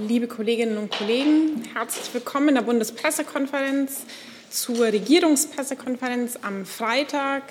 Liebe Kolleginnen und Kollegen, herzlich willkommen in der Bundespressekonferenz zur Regierungspressekonferenz am Freitag.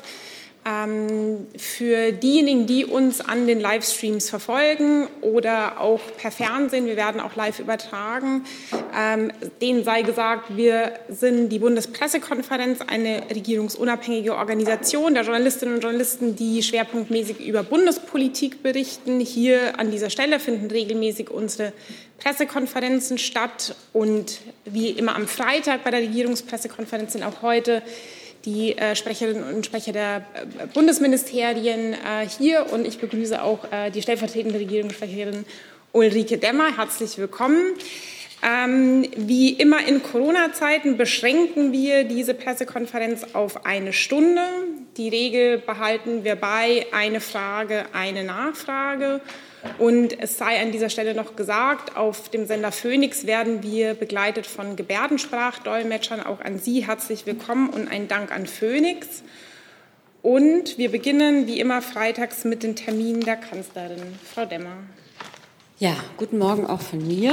Für diejenigen, die uns an den Livestreams verfolgen oder auch per Fernsehen, wir werden auch live übertragen, denen sei gesagt, wir sind die Bundespressekonferenz, eine regierungsunabhängige Organisation der Journalistinnen und Journalisten, die schwerpunktmäßig über Bundespolitik berichten. Hier an dieser Stelle finden regelmäßig unsere Pressekonferenzen statt und wie immer am Freitag bei der Regierungspressekonferenz sind auch heute die Sprecherinnen und Sprecher der Bundesministerien hier und ich begrüße auch die stellvertretende Regierungssprecherin Ulrike Demmer. Herzlich willkommen. Wie immer in Corona-Zeiten beschränken wir diese Pressekonferenz auf 1 Stunde. Die Regel behalten wir bei: eine Frage, eine Nachfrage. Und es sei an dieser Stelle noch gesagt, auf dem Sender Phoenix werden wir begleitet von Gebärdensprachdolmetschern. Auch an Sie herzlich willkommen und ein Dank an Phoenix. Und wir beginnen wie immer freitags mit den Terminen der Kanzlerin. Frau Demmer. Ja, guten Morgen auch von mir.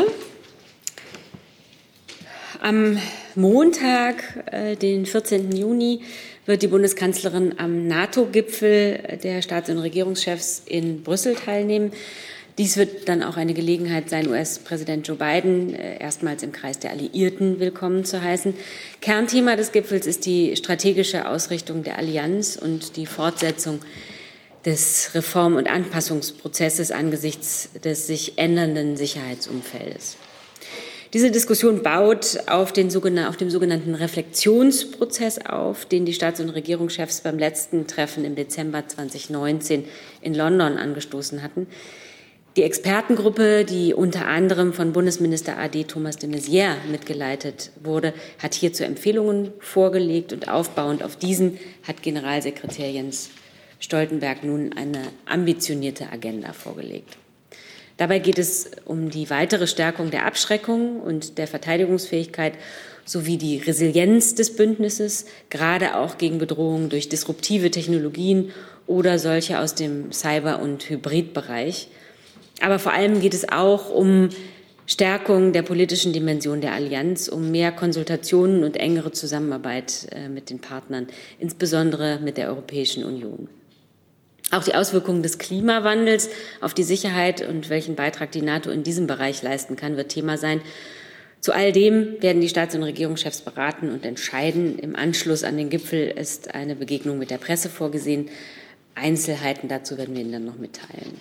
Am Montag, den 14. Juni, wird die Bundeskanzlerin am NATO-Gipfel der Staats- und Regierungschefs in Brüssel teilnehmen. Dies wird dann auch eine Gelegenheit sein, US-Präsident Joe Biden erstmals im Kreis der Alliierten willkommen zu heißen. Kernthema des Gipfels ist die strategische Ausrichtung der Allianz und die Fortsetzung des Reform- und Anpassungsprozesses angesichts des sich ändernden Sicherheitsumfeldes. Diese Diskussion baut auf dem sogenannten Reflexionsprozess auf, den die Staats- und Regierungschefs beim letzten Treffen im Dezember 2019 in London angestoßen hatten. Die Expertengruppe, die unter anderem von Bundesminister AD Thomas de Maizière mitgeleitet wurde, hat hierzu Empfehlungen vorgelegt und aufbauend auf diesen hat Generalsekretär Jens Stoltenberg nun eine ambitionierte Agenda vorgelegt. Dabei geht es um die weitere Stärkung der Abschreckung und der Verteidigungsfähigkeit sowie die Resilienz des Bündnisses, gerade auch gegen Bedrohungen durch disruptive Technologien oder solche aus dem Cyber- und Hybridbereich. Aber vor allem geht es auch um Stärkung der politischen Dimension der Allianz, um mehr Konsultationen und engere Zusammenarbeit mit den Partnern, insbesondere mit der Europäischen Union. Auch die Auswirkungen des Klimawandels auf die Sicherheit und welchen Beitrag die NATO in diesem Bereich leisten kann, wird Thema sein. Zu all dem werden die Staats- und Regierungschefs beraten und entscheiden. Im Anschluss an den Gipfel ist eine Begegnung mit der Presse vorgesehen. Einzelheiten dazu werden wir Ihnen dann noch mitteilen.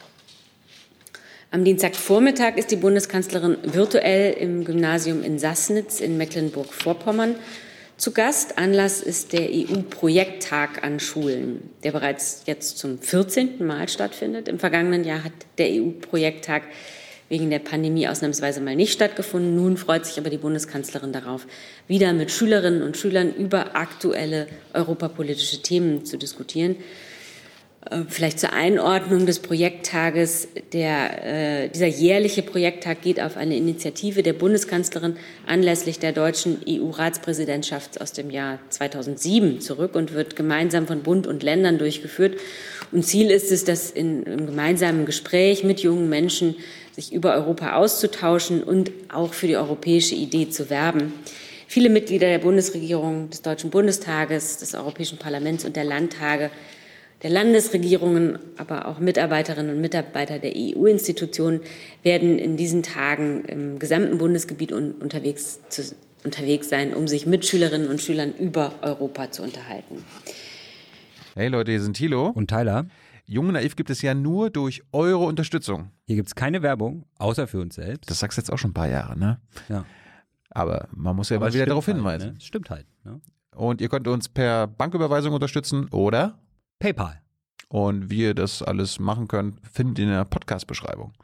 Am Dienstagvormittag ist die Bundeskanzlerin virtuell im Gymnasium in Sassnitz in Mecklenburg-Vorpommern zu Gast. Anlass ist der EU-Projekttag an Schulen, der bereits jetzt zum 14. Mal stattfindet. Im vergangenen Jahr hat der EU-Projekttag wegen der Pandemie ausnahmsweise mal nicht stattgefunden. Nun freut sich aber die Bundeskanzlerin darauf, wieder mit Schülerinnen und Schülern über aktuelle europapolitische Themen zu diskutieren. Vielleicht zur Einordnung des Projekttages. Dieser jährliche Projekttag geht auf eine Initiative der Bundeskanzlerin anlässlich der deutschen EU-Ratspräsidentschaft aus dem Jahr 2007 zurück und wird gemeinsam von Bund und Ländern durchgeführt. Und Ziel ist es, dass im gemeinsamen Gespräch mit jungen Menschen sich über Europa auszutauschen und auch für die europäische Idee zu werben. Viele Mitglieder der Bundesregierung, des Deutschen Bundestages, des Europäischen Parlaments und der Landtage, der Landesregierungen, aber auch Mitarbeiterinnen und Mitarbeiter der EU-Institutionen werden in diesen Tagen im gesamten Bundesgebiet unterwegs sein, um sich mit Schülerinnen und Schülern über Europa zu unterhalten. Hey Leute, hier sind Thilo und Tyler. Jung und Naiv gibt es ja nur durch eure Unterstützung. Hier gibt es keine Werbung, außer für uns selbst. Das sagst du jetzt auch schon ein paar Jahre, ne? Ja. Aber man muss ja mal wieder darauf hinweisen. Halt, ne? Stimmt halt. Ne? Und ihr könnt uns per Banküberweisung unterstützen oder PayPal. Und wie ihr das alles machen könnt, findet ihr in der Podcast-Beschreibung.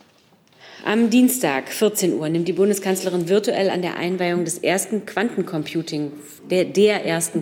Am Dienstag, 14 Uhr, nimmt die Bundeskanzlerin virtuell an der Einweihung des ersten Quantencomputing, der ersten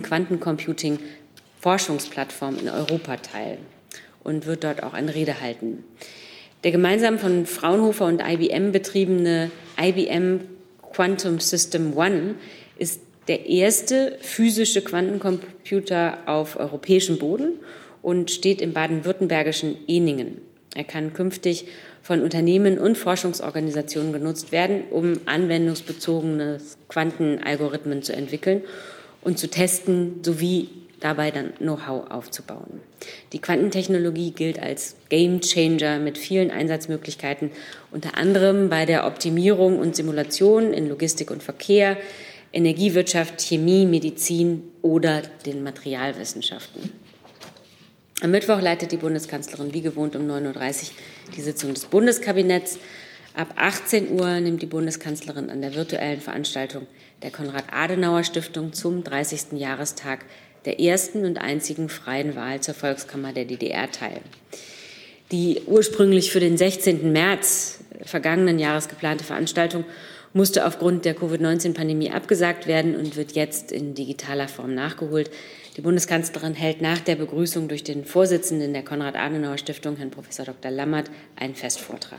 Quantencomputing-Forschungsplattform in Europa teil und wird dort auch eine Rede halten. Der gemeinsam von Fraunhofer und IBM betriebene IBM Quantum System One ist der erste physische Quantencomputer auf europäischem Boden und steht im baden-württembergischen Ehningen. Er kann künftig von Unternehmen und Forschungsorganisationen genutzt werden, um anwendungsbezogene Quantenalgorithmen zu entwickeln und zu testen, sowie dabei dann Know-how aufzubauen. Die Quantentechnologie gilt als Game-Changer mit vielen Einsatzmöglichkeiten, unter anderem bei der Optimierung und Simulation in Logistik und Verkehr, Energiewirtschaft, Chemie, Medizin oder den Materialwissenschaften. Am Mittwoch leitet die Bundeskanzlerin wie gewohnt um 9:30 Uhr die Sitzung des Bundeskabinetts. Ab 18 Uhr nimmt die Bundeskanzlerin an der virtuellen Veranstaltung der Konrad-Adenauer-Stiftung zum 30. Jahrestag der ersten und einzigen freien Wahl zur Volkskammer der DDR teil. Die ursprünglich für den 16. März vergangenen Jahres geplante Veranstaltung musste aufgrund der Covid-19-Pandemie abgesagt werden und wird jetzt in digitaler Form nachgeholt. Die Bundeskanzlerin hält nach der Begrüßung durch den Vorsitzenden der Konrad-Adenauer-Stiftung, Herrn Prof. Dr. Lammert, einen Festvortrag.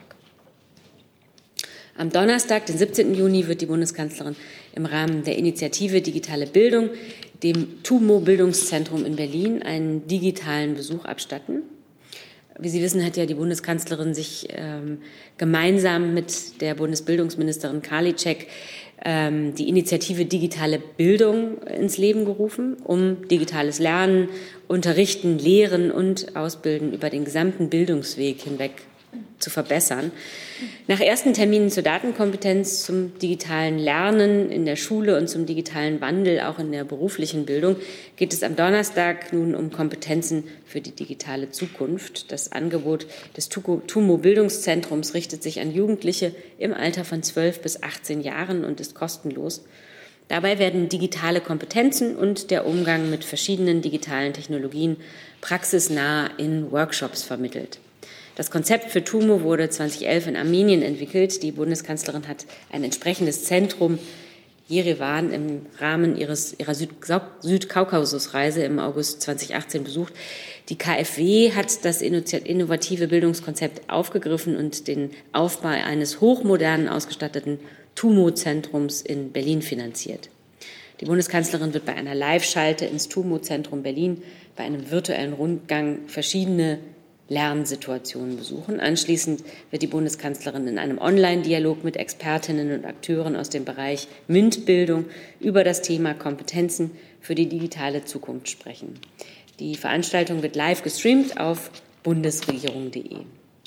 Am Donnerstag, den 17. Juni, wird die Bundeskanzlerin im Rahmen der Initiative Digitale Bildung dem TUMO-Bildungszentrum in Berlin einen digitalen Besuch abstatten. Wie Sie wissen, hat ja die Bundeskanzlerin sich gemeinsam mit der Bundesbildungsministerin Karliczek die Initiative Digitale Bildung ins Leben gerufen, um digitales Lernen, Unterrichten, Lehren und Ausbilden über den gesamten Bildungsweg hinweg zu verbessern. Nach ersten Terminen zur Datenkompetenz, zum digitalen Lernen in der Schule und zum digitalen Wandel auch in der beruflichen Bildung geht es am Donnerstag nun um Kompetenzen für die digitale Zukunft. Das Angebot des TUMO-Bildungszentrums richtet sich an Jugendliche im Alter von 12 bis 18 Jahren und ist kostenlos. Dabei werden digitale Kompetenzen und der Umgang mit verschiedenen digitalen Technologien praxisnah in Workshops vermittelt. Das Konzept für TUMO wurde 2011 in Armenien entwickelt. Die Bundeskanzlerin hat ein entsprechendes Zentrum Jerewan im Rahmen ihrer Südkaukasusreise im August 2018 besucht. Die KfW hat das innovative Bildungskonzept aufgegriffen und den Aufbau eines hochmodernen ausgestatteten TUMO-Zentrums in Berlin finanziert. Die Bundeskanzlerin wird bei einer Live-Schalte ins TUMO-Zentrum Berlin bei einem virtuellen Rundgang verschiedene Lernsituationen besuchen. Anschließend wird die Bundeskanzlerin in einem Online-Dialog mit Expertinnen und Akteuren aus dem Bereich MINT-Bildung über das Thema Kompetenzen für die digitale Zukunft sprechen. Die Veranstaltung wird live gestreamt auf bundesregierung.de.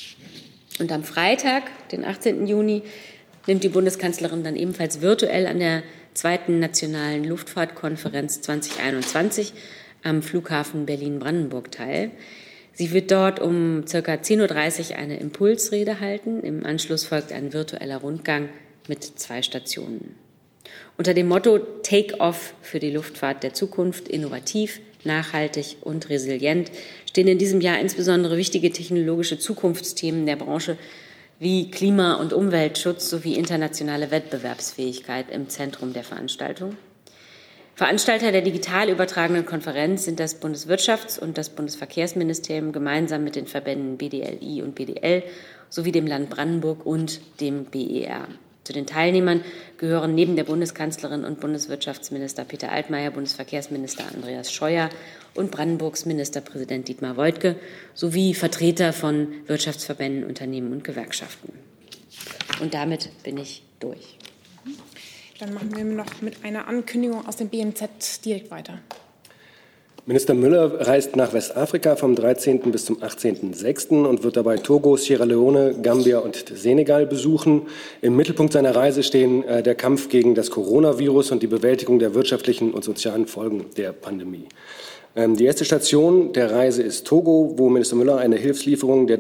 Und am Freitag, den 18. Juni, nimmt die Bundeskanzlerin dann ebenfalls virtuell an der 2. Nationalen Luftfahrtkonferenz 2021 am Flughafen Berlin-Brandenburg teil. Sie wird dort um ca. 10:30 Uhr eine Impulsrede halten. Im Anschluss folgt ein virtueller Rundgang mit 2 Stationen. Unter dem Motto Take Off für die Luftfahrt der Zukunft, innovativ, nachhaltig und resilient, stehen in diesem Jahr insbesondere wichtige technologische Zukunftsthemen der Branche wie Klima- und Umweltschutz sowie internationale Wettbewerbsfähigkeit im Zentrum der Veranstaltung. Veranstalter der digital übertragenen Konferenz sind das Bundeswirtschafts- und das Bundesverkehrsministerium gemeinsam mit den Verbänden BDLI und BDL sowie dem Land Brandenburg und dem BER. Zu den Teilnehmern gehören neben der Bundeskanzlerin und Bundeswirtschaftsminister Peter Altmaier, Bundesverkehrsminister Andreas Scheuer und Brandenburgs Ministerpräsident Dietmar Woidke sowie Vertreter von Wirtschaftsverbänden, Unternehmen und Gewerkschaften. Und damit bin ich durch. Dann machen wir noch mit einer Ankündigung aus dem BMZ direkt weiter. Minister Müller reist nach Westafrika vom 13. bis zum 18.06. und wird dabei Togo, Sierra Leone, Gambia und Senegal besuchen. Im Mittelpunkt seiner Reise stehen der Kampf gegen das Coronavirus und die Bewältigung der wirtschaftlichen und sozialen Folgen der Pandemie. Die erste Station der Reise ist Togo, wo Minister Müller eine Hilfslieferung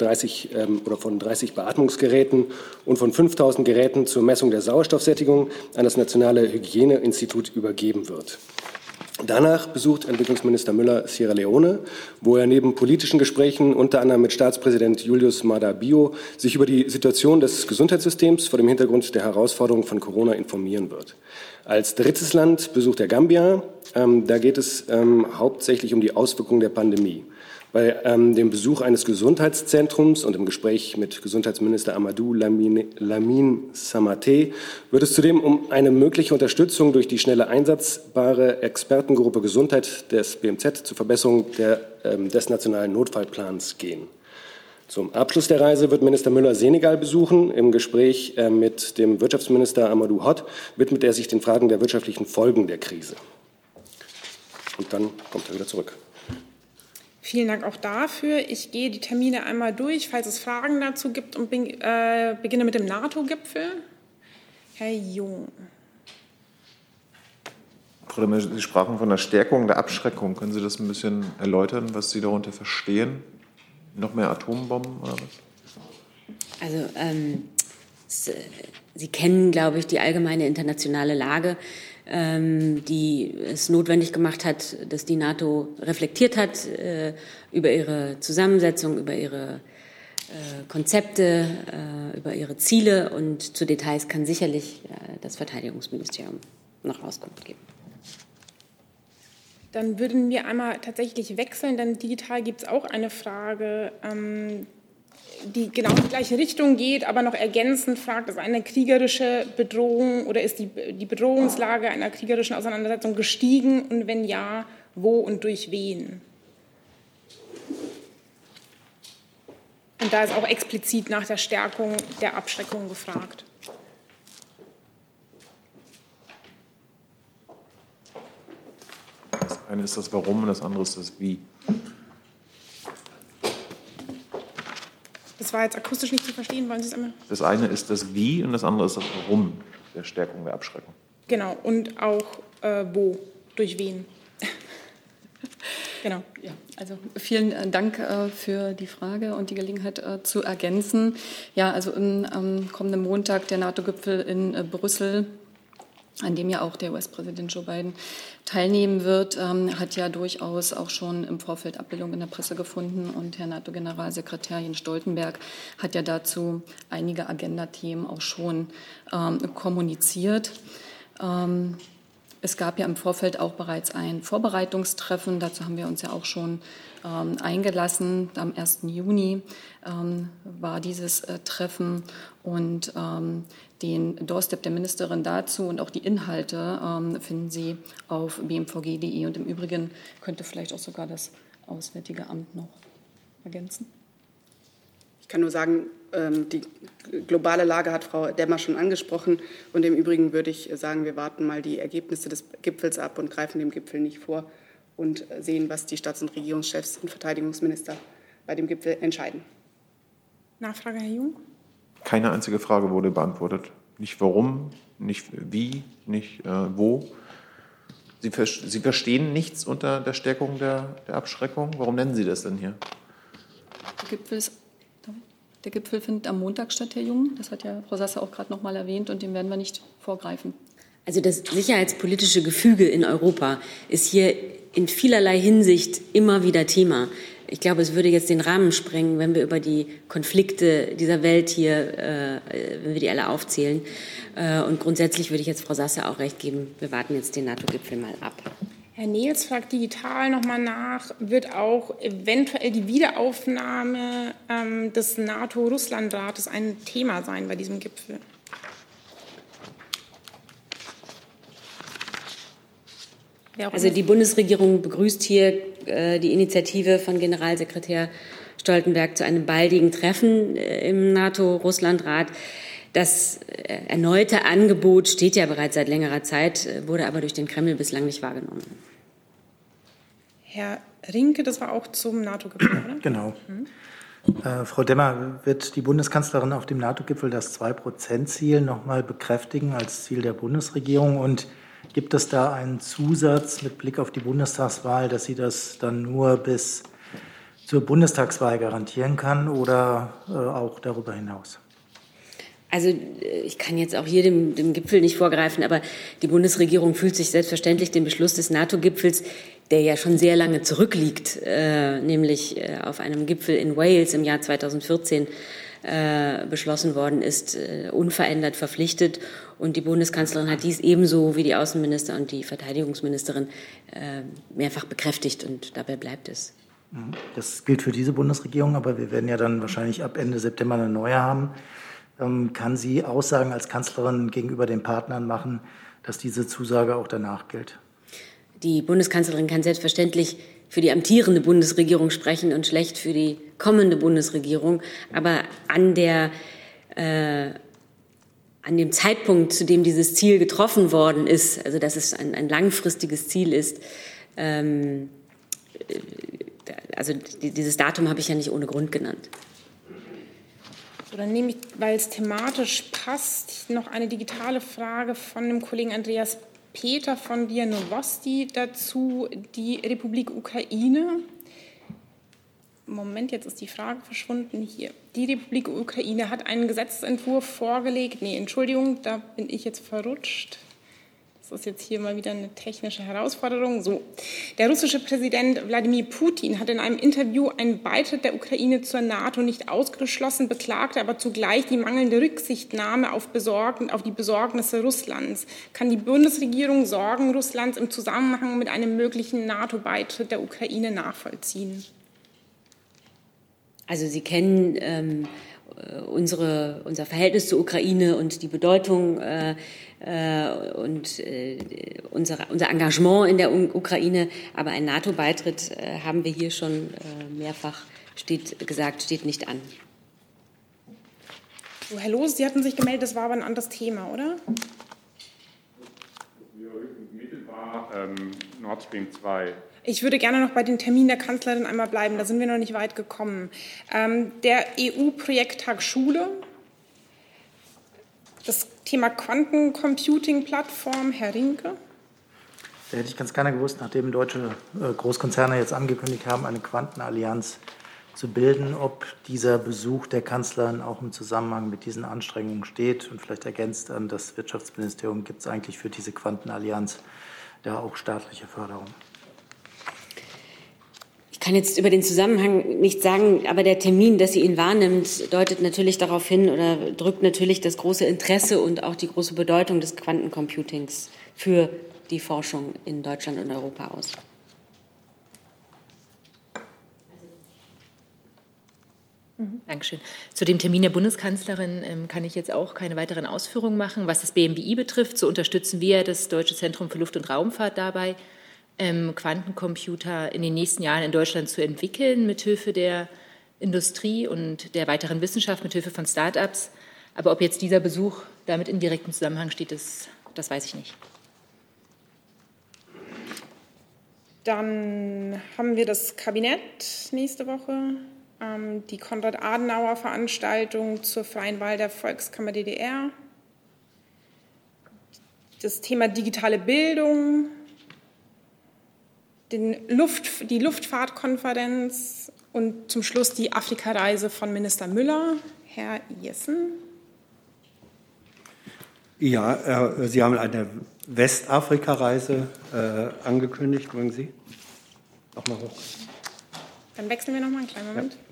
von 30 Beatmungsgeräten und von 5.000 Geräten zur Messung der Sauerstoffsättigung an das Nationale Hygieneinstitut übergeben wird. Danach besucht Entwicklungsminister Müller Sierra Leone, wo er neben politischen Gesprächen unter anderem mit Staatspräsident Julius Maada Bio sich über die Situation des Gesundheitssystems vor dem Hintergrund der Herausforderung von Corona informieren wird. Als drittes Land besucht er Gambia. Da geht es hauptsächlich um die Auswirkungen der Pandemie. Bei dem Besuch eines Gesundheitszentrums und im Gespräch mit Gesundheitsminister Amadou Lamine Samaté wird es zudem um eine mögliche Unterstützung durch die schnelle einsatzbare Expertengruppe Gesundheit des BMZ zur Verbesserung des nationalen Notfallplans gehen. Zum Abschluss der Reise wird Minister Müller Senegal besuchen. Im Gespräch mit dem Wirtschaftsminister Amadou Hott widmet er sich den Fragen der wirtschaftlichen Folgen der Krise. Und dann kommt er wieder zurück. Vielen Dank auch dafür. Ich gehe die Termine einmal durch, falls es Fragen dazu gibt, und beginne mit dem NATO-Gipfel. Herr Jung. Frau Demmer, Sie sprachen von der Stärkung der Abschreckung. Können Sie das ein bisschen erläutern, was Sie darunter verstehen? Noch mehr Atombomben oder was? Also Sie kennen, glaube ich, die allgemeine internationale Lage, die es notwendig gemacht hat, dass die NATO reflektiert hat über ihre Zusammensetzung, über ihre Konzepte, über ihre Ziele, und zu Details kann sicherlich das Verteidigungsministerium noch Auskunft geben. Dann würden wir einmal tatsächlich wechseln, denn digital gibt es auch eine Frage, die genau in die gleiche Richtung geht, aber noch ergänzend fragt, ist eine kriegerische Bedrohung oder ist die Bedrohungslage einer kriegerischen Auseinandersetzung gestiegen, und wenn ja, wo und durch wen? Und da ist auch explizit nach der Stärkung der Abschreckung gefragt. Das eine ist das Warum und das andere ist das Wie. Das war jetzt akustisch nicht zu verstehen. Wollen Sie es einmal? Das eine ist das Wie und das andere ist das Warum der Stärkung der Abschreckung. Genau, und auch wo, durch wen. Genau. Ja, also vielen Dank für die Frage und die Gelegenheit zu ergänzen. Ja, also am kommenden Montag der NATO-Gipfel in Brüssel, an dem ja auch der US-Präsident Joe Biden teilnehmen wird, hat ja durchaus auch schon im Vorfeld Abbildung in der Presse gefunden. Und Herr NATO-Generalsekretär Jens Stoltenberg hat ja dazu einige Agendathemen auch schon kommuniziert. Es gab ja im Vorfeld auch bereits ein Vorbereitungstreffen. Dazu haben wir uns ja auch schon eingelassen. Am 1. Juni war dieses Treffen, und den Doorstep der Ministerin dazu und auch die Inhalte finden Sie auf bmvg.de. Und im Übrigen könnte vielleicht auch sogar das Auswärtige Amt noch ergänzen. Ich kann nur sagen, die globale Lage hat Frau Demmer schon angesprochen. Und im Übrigen würde ich sagen, wir warten mal die Ergebnisse des Gipfels ab und greifen dem Gipfel nicht vor und sehen, was die Staats- und Regierungschefs und Verteidigungsminister bei dem Gipfel entscheiden. Nachfrage, Herr Jung? Keine einzige Frage wurde beantwortet. Nicht warum, nicht wie, nicht wo. Sie verstehen nichts unter der Stärkung der Abschreckung. Warum nennen Sie das denn hier? Der Gipfel findet am Montag statt, Herr Jung. Das hat ja Frau Sasse auch gerade noch mal erwähnt, und dem werden wir nicht vorgreifen. Also das sicherheitspolitische Gefüge in Europa ist hier in vielerlei Hinsicht immer wieder Thema. Ich glaube, es würde jetzt den Rahmen sprengen, wenn wir über die Konflikte dieser Welt hier, wenn wir die alle aufzählen. Und grundsätzlich würde ich jetzt Frau Sasse auch recht geben. Wir warten jetzt den NATO-Gipfel mal ab. Herr Nehls fragt digital nochmal nach, wird auch eventuell die Wiederaufnahme des NATO-Russland-Rates ein Thema sein bei diesem Gipfel? Also die Bundesregierung begrüßt hier die Initiative von Generalsekretär Stoltenberg zu einem baldigen Treffen im NATO-Russland-Rat. Das erneute Angebot steht ja bereits seit längerer Zeit, wurde aber durch den Kreml bislang nicht wahrgenommen. Herr Rinke, das war auch zum NATO-Gipfel, oder? Genau. Frau Demmer, wird die Bundeskanzlerin auf dem NATO-Gipfel das 2%-Ziel noch mal bekräftigen als Ziel der Bundesregierung? Und gibt es da einen Zusatz mit Blick auf die Bundestagswahl, dass sie das dann nur bis zur Bundestagswahl garantieren kann oder auch darüber hinaus? Also ich kann jetzt auch hier dem Gipfel nicht vorgreifen, aber die Bundesregierung fühlt sich selbstverständlich den Beschluss des NATO-Gipfels, der ja schon sehr lange zurückliegt, nämlich auf einem Gipfel in Wales im Jahr 2014 beschlossen worden ist, unverändert verpflichtet. Und die Bundeskanzlerin hat dies ebenso wie die Außenminister und die Verteidigungsministerin mehrfach bekräftigt, und dabei bleibt es. Das gilt für diese Bundesregierung, aber wir werden ja dann wahrscheinlich ab Ende September eine neue haben. Kann sie Aussagen als Kanzlerin gegenüber den Partnern machen, dass diese Zusage auch danach gilt? Die Bundeskanzlerin kann selbstverständlich für die amtierende Bundesregierung sprechen und schlecht für die kommende Bundesregierung. Aber an dem Zeitpunkt, zu dem dieses Ziel getroffen worden ist, also dass es ein langfristiges Ziel ist, also dieses Datum habe ich ja nicht ohne Grund genannt. So, dann nehme ich, weil es thematisch passt, noch eine digitale Frage von dem Kollegen Andreas Peter von RIA Novosti dazu, die Republik Ukraine. Moment, jetzt ist die Frage verschwunden hier. Die Republik Ukraine hat einen Gesetzentwurf vorgelegt. Nee, Entschuldigung, da bin ich jetzt verrutscht. Das ist jetzt hier mal wieder eine technische Herausforderung. So, der russische Präsident Wladimir Putin hat in einem Interview einen Beitritt der Ukraine zur NATO nicht ausgeschlossen, beklagte aber zugleich die mangelnde Rücksichtnahme auf die Besorgnisse Russlands. Kann die Bundesregierung Sorgen Russlands im Zusammenhang mit einem möglichen NATO-Beitritt der Ukraine nachvollziehen? Also Sie kennen unser Verhältnis zur Ukraine und die Bedeutung und unser Engagement in der Ukraine. Aber ein NATO-Beitritt, haben wir hier schon mehrfach steht nicht an. So, Herr Loos, Sie hatten sich gemeldet, das war aber ein anderes Thema, oder? Mittelbar Nord Stream 2. Ich würde gerne noch bei den Termin der Kanzlerin einmal bleiben, da sind wir noch nicht weit gekommen. Der EU-Projekttag Schule, das Thema Quantencomputing-Plattform, Herr Rinke. Da hätte ich ganz gerne gewusst, nachdem deutsche Großkonzerne jetzt angekündigt haben, eine Quantenallianz zu bilden, ob dieser Besuch der Kanzlerin auch im Zusammenhang mit diesen Anstrengungen steht und vielleicht ergänzt an das Wirtschaftsministerium, gibt es eigentlich für diese Quantenallianz da auch staatliche Förderung? Ich kann jetzt über den Zusammenhang nicht sagen, aber der Termin, dass sie ihn wahrnimmt, deutet natürlich darauf hin oder drückt natürlich das große Interesse und auch die große Bedeutung des Quantencomputings für die Forschung in Deutschland und Europa aus. Dankeschön. Zu dem Termin der Bundeskanzlerin kann ich jetzt auch keine weiteren Ausführungen machen. Was das BMBI betrifft, so unterstützen wir das Deutsche Zentrum für Luft- und Raumfahrt dabei, Quantencomputer in den nächsten Jahren in Deutschland zu entwickeln, mithilfe der Industrie und der weiteren Wissenschaft, mithilfe von Start-ups. Aber ob jetzt dieser Besuch damit in direktem Zusammenhang steht, das weiß ich nicht. Dann haben wir das Kabinett nächste Woche, die Konrad-Adenauer-Veranstaltung zur freien Wahl der Volkskammer DDR, das Thema digitale Bildung, die Luftfahrtkonferenz und zum Schluss die Afrika-Reise von Minister Müller. Herr Jessen. Ja, Sie haben eine Westafrika-Reise angekündigt. Wollen Sie? Nochmal hoch. Dann wechseln wir nochmal einen kleinen Moment. Ja.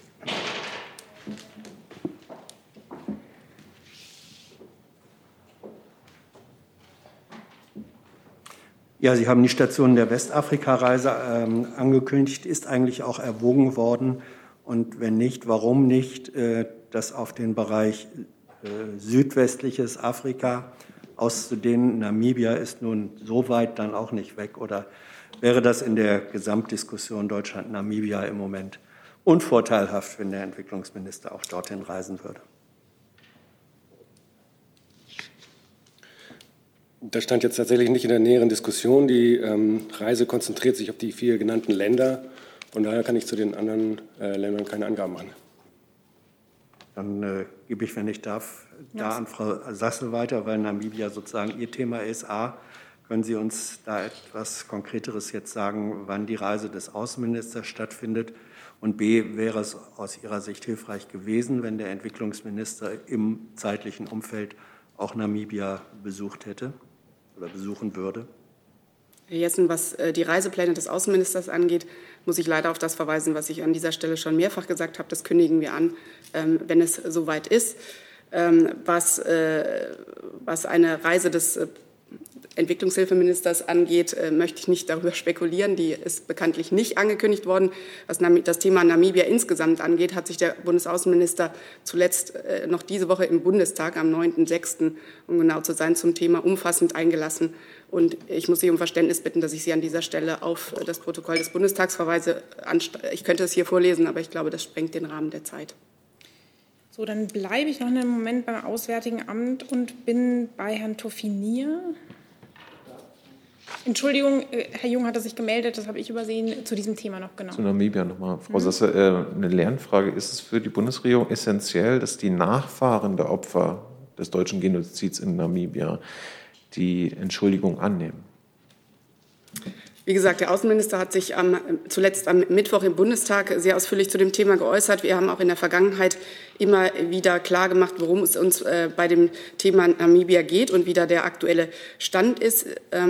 Ja, Sie haben die Station der Westafrika-Reise angekündigt. Ist eigentlich auch erwogen worden? Und wenn nicht, warum nicht, das auf den Bereich südwestliches Afrika auszudehnen? Namibia ist nun so weit dann auch nicht weg. Oder wäre das in der Gesamtdiskussion Deutschland-Namibia im Moment unvorteilhaft, wenn der Entwicklungsminister auch dorthin reisen würde? Das stand jetzt tatsächlich nicht in der näheren Diskussion. Die Reise konzentriert sich auf die 4 genannten Länder. Von daher kann ich zu den anderen Ländern keine Angaben machen. Dann gebe ich, wenn ich darf, da an Frau Sassel weiter, weil Namibia sozusagen Ihr Thema ist. A, können Sie uns da etwas Konkreteres jetzt sagen, wann die Reise des Außenministers stattfindet? Und B, wäre es aus Ihrer Sicht hilfreich gewesen, wenn der Entwicklungsminister im zeitlichen Umfeld auch Namibia besucht hätte oder besuchen würde? Herr Jessen, was die Reisepläne des Außenministers angeht, muss ich leider auf das verweisen, was ich an dieser Stelle schon mehrfach gesagt habe. Das kündigen wir an, wenn es soweit ist. Was eine Reise des Entwicklungshilfeministers angeht, möchte ich nicht darüber spekulieren. Die ist bekanntlich nicht angekündigt worden. Was das Thema Namibia insgesamt angeht, hat sich der Bundesaußenminister zuletzt noch diese Woche im Bundestag am 9.6., um genau zu sein, zum Thema umfassend eingelassen. Und ich muss Sie um Verständnis bitten, dass ich Sie an dieser Stelle auf das Protokoll des Bundestags verweise. Ich könnte es hier vorlesen, aber ich glaube, das sprengt den Rahmen der Zeit. So, dann bleibe ich noch einen Moment beim Auswärtigen Amt und bin bei Herrn Toffinier. Entschuldigung, Herr Jung hatte sich gemeldet, das habe ich übersehen, zu diesem Thema noch genau. Zu Namibia nochmal. Frau Sasse, eine Lernfrage. Ist es für die Bundesregierung essentiell, dass die Nachfahren der Opfer des deutschen Genozids in Namibia die Entschuldigung annehmen? Wie gesagt, der Außenminister hat sich zuletzt am Mittwoch im Bundestag sehr ausführlich zu dem Thema geäußert. Wir haben auch in der Vergangenheit immer wieder klargemacht, worum es uns bei dem Thema Namibia geht und wie da der aktuelle Stand ist,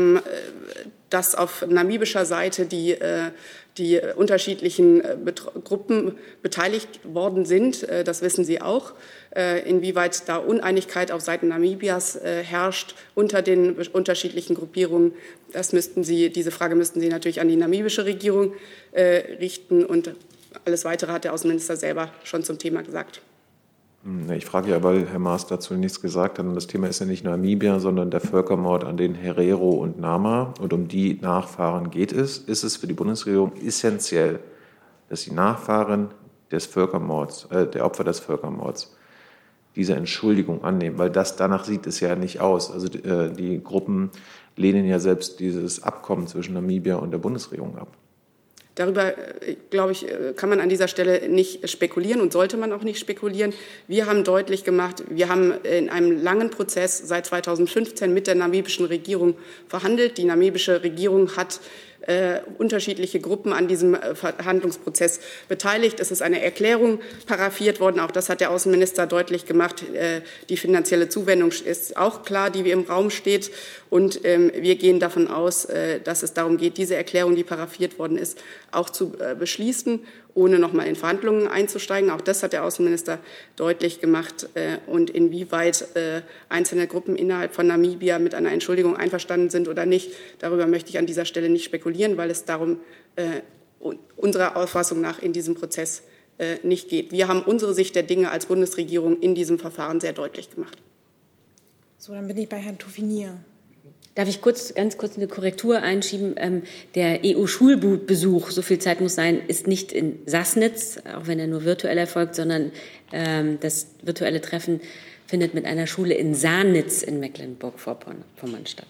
dass auf namibischer Seite die unterschiedlichen Gruppen beteiligt worden sind. Das wissen Sie auch. Inwieweit da Uneinigkeit auf Seiten Namibias herrscht unter den unterschiedlichen Gruppierungen, diese Frage müssten Sie natürlich an die namibische Regierung richten. Und alles Weitere hat der Außenminister selber schon zum Thema gesagt. Ich frage ja, weil Herr Maas dazu nichts gesagt hat. Und das Thema ist ja nicht Namibia, sondern der Völkermord an den Herero und Nama. Und um die Nachfahren geht es. Ist es für die Bundesregierung essentiell, dass die Nachfahren des Völkermords, der Opfer des Völkermords, diese Entschuldigung annehmen? Weil danach sieht es ja nicht aus. Also die Gruppen lehnen ja selbst dieses Abkommen zwischen Namibia und der Bundesregierung ab. Darüber, glaube ich, kann man an dieser Stelle nicht spekulieren und sollte man auch nicht spekulieren. Wir haben deutlich gemacht, wir haben in einem langen Prozess seit 2015 mit der namibischen Regierung verhandelt. Die namibische Regierung hat unterschiedliche Gruppen an diesem Verhandlungsprozess beteiligt. Es ist eine Erklärung paraphiert worden. Auch das hat der Außenminister deutlich gemacht. Die finanzielle Zuwendung ist auch klar, die im Raum steht. Und wir gehen davon aus, dass es darum geht, diese Erklärung, die paraphiert worden ist, auch zu beschließen, ohne noch mal in Verhandlungen einzusteigen. Auch das hat der Außenminister deutlich gemacht. Und inwieweit einzelne Gruppen innerhalb von Namibia mit einer Entschuldigung einverstanden sind oder nicht, darüber möchte ich an dieser Stelle nicht spekulieren, weil es darum unserer Auffassung nach in diesem Prozess nicht geht. Wir haben unsere Sicht der Dinge als Bundesregierung in diesem Verfahren sehr deutlich gemacht. So, dann bin ich bei Herrn Toffinier. Darf ich ganz kurz eine Korrektur einschieben? Der EU-Schulbesuch, so viel Zeit muss sein, ist nicht in Sassnitz, auch wenn er nur virtuell erfolgt, sondern das virtuelle Treffen findet mit einer Schule in Sahnitz in Mecklenburg-Vorpommern statt.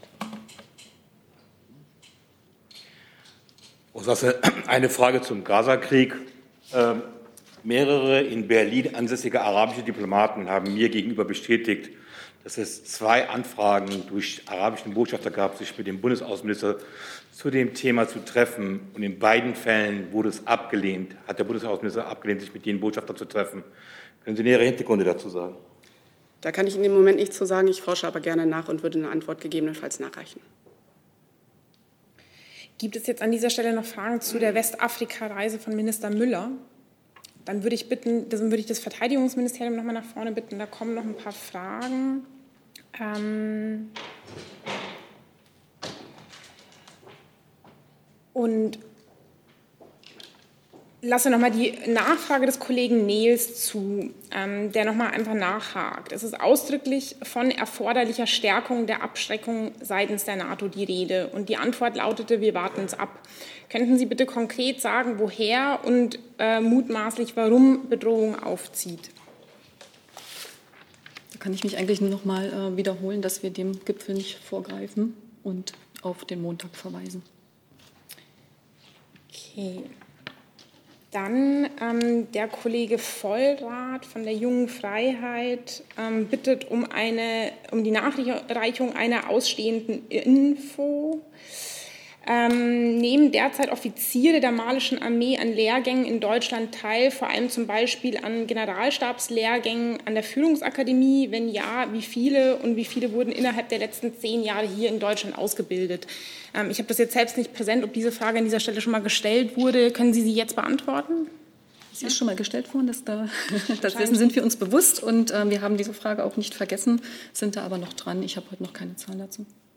Frau Sasse, eine Frage zum Gaza-Krieg. Mehrere in Berlin ansässige arabische Diplomaten haben mir gegenüber bestätigt, dass es 2 Anfragen durch arabischen Botschafter gab, sich mit dem Bundesaußenminister zu dem Thema zu treffen. Und in beiden Fällen wurde es abgelehnt, hat der Bundesaußenminister abgelehnt, sich mit den Botschaftern zu treffen. Können Sie nähere Hintergründe dazu sagen? Da kann ich Ihnen im Moment nichts zu sagen. Ich forsche aber gerne nach und würde eine Antwort gegebenenfalls nachreichen. Gibt es jetzt an dieser Stelle noch Fragen zu der Westafrika-Reise von Minister Müller? Dann würde ich das Verteidigungsministerium noch mal nach vorne bitten. Da kommen noch ein paar Fragen. Und lasse noch mal die Nachfrage des Kollegen Nehls zu, der noch mal einfach nachhakt. Es ist ausdrücklich von erforderlicher Stärkung der Abschreckung seitens der NATO die Rede. Und die Antwort lautete, wir warten es ab. Könnten Sie bitte konkret sagen, woher und mutmaßlich warum Bedrohung aufzieht? Da kann ich mich eigentlich nur noch mal wiederholen, dass wir dem Gipfel nicht vorgreifen und auf den Montag verweisen. Okay. Dann der Kollege Vollrath von der Jungen Freiheit bittet um die Nachreichung einer ausstehenden Info. Nehmen derzeit Offiziere der malischen Armee an Lehrgängen in Deutschland teil, vor allem zum Beispiel an Generalstabslehrgängen an der Führungsakademie? Wenn ja, wie viele und wie viele wurden innerhalb der letzten 10 Jahre hier in Deutschland ausgebildet? Ich habe das jetzt selbst nicht präsent, ob diese Frage an dieser Stelle schon mal gestellt wurde. Können Sie sie jetzt beantworten? Sie ist schon mal gestellt worden, dessen sind wir uns bewusst und wir haben diese Frage auch nicht vergessen, sind da aber noch dran. Ich habe heute noch keine Zahlen dazu.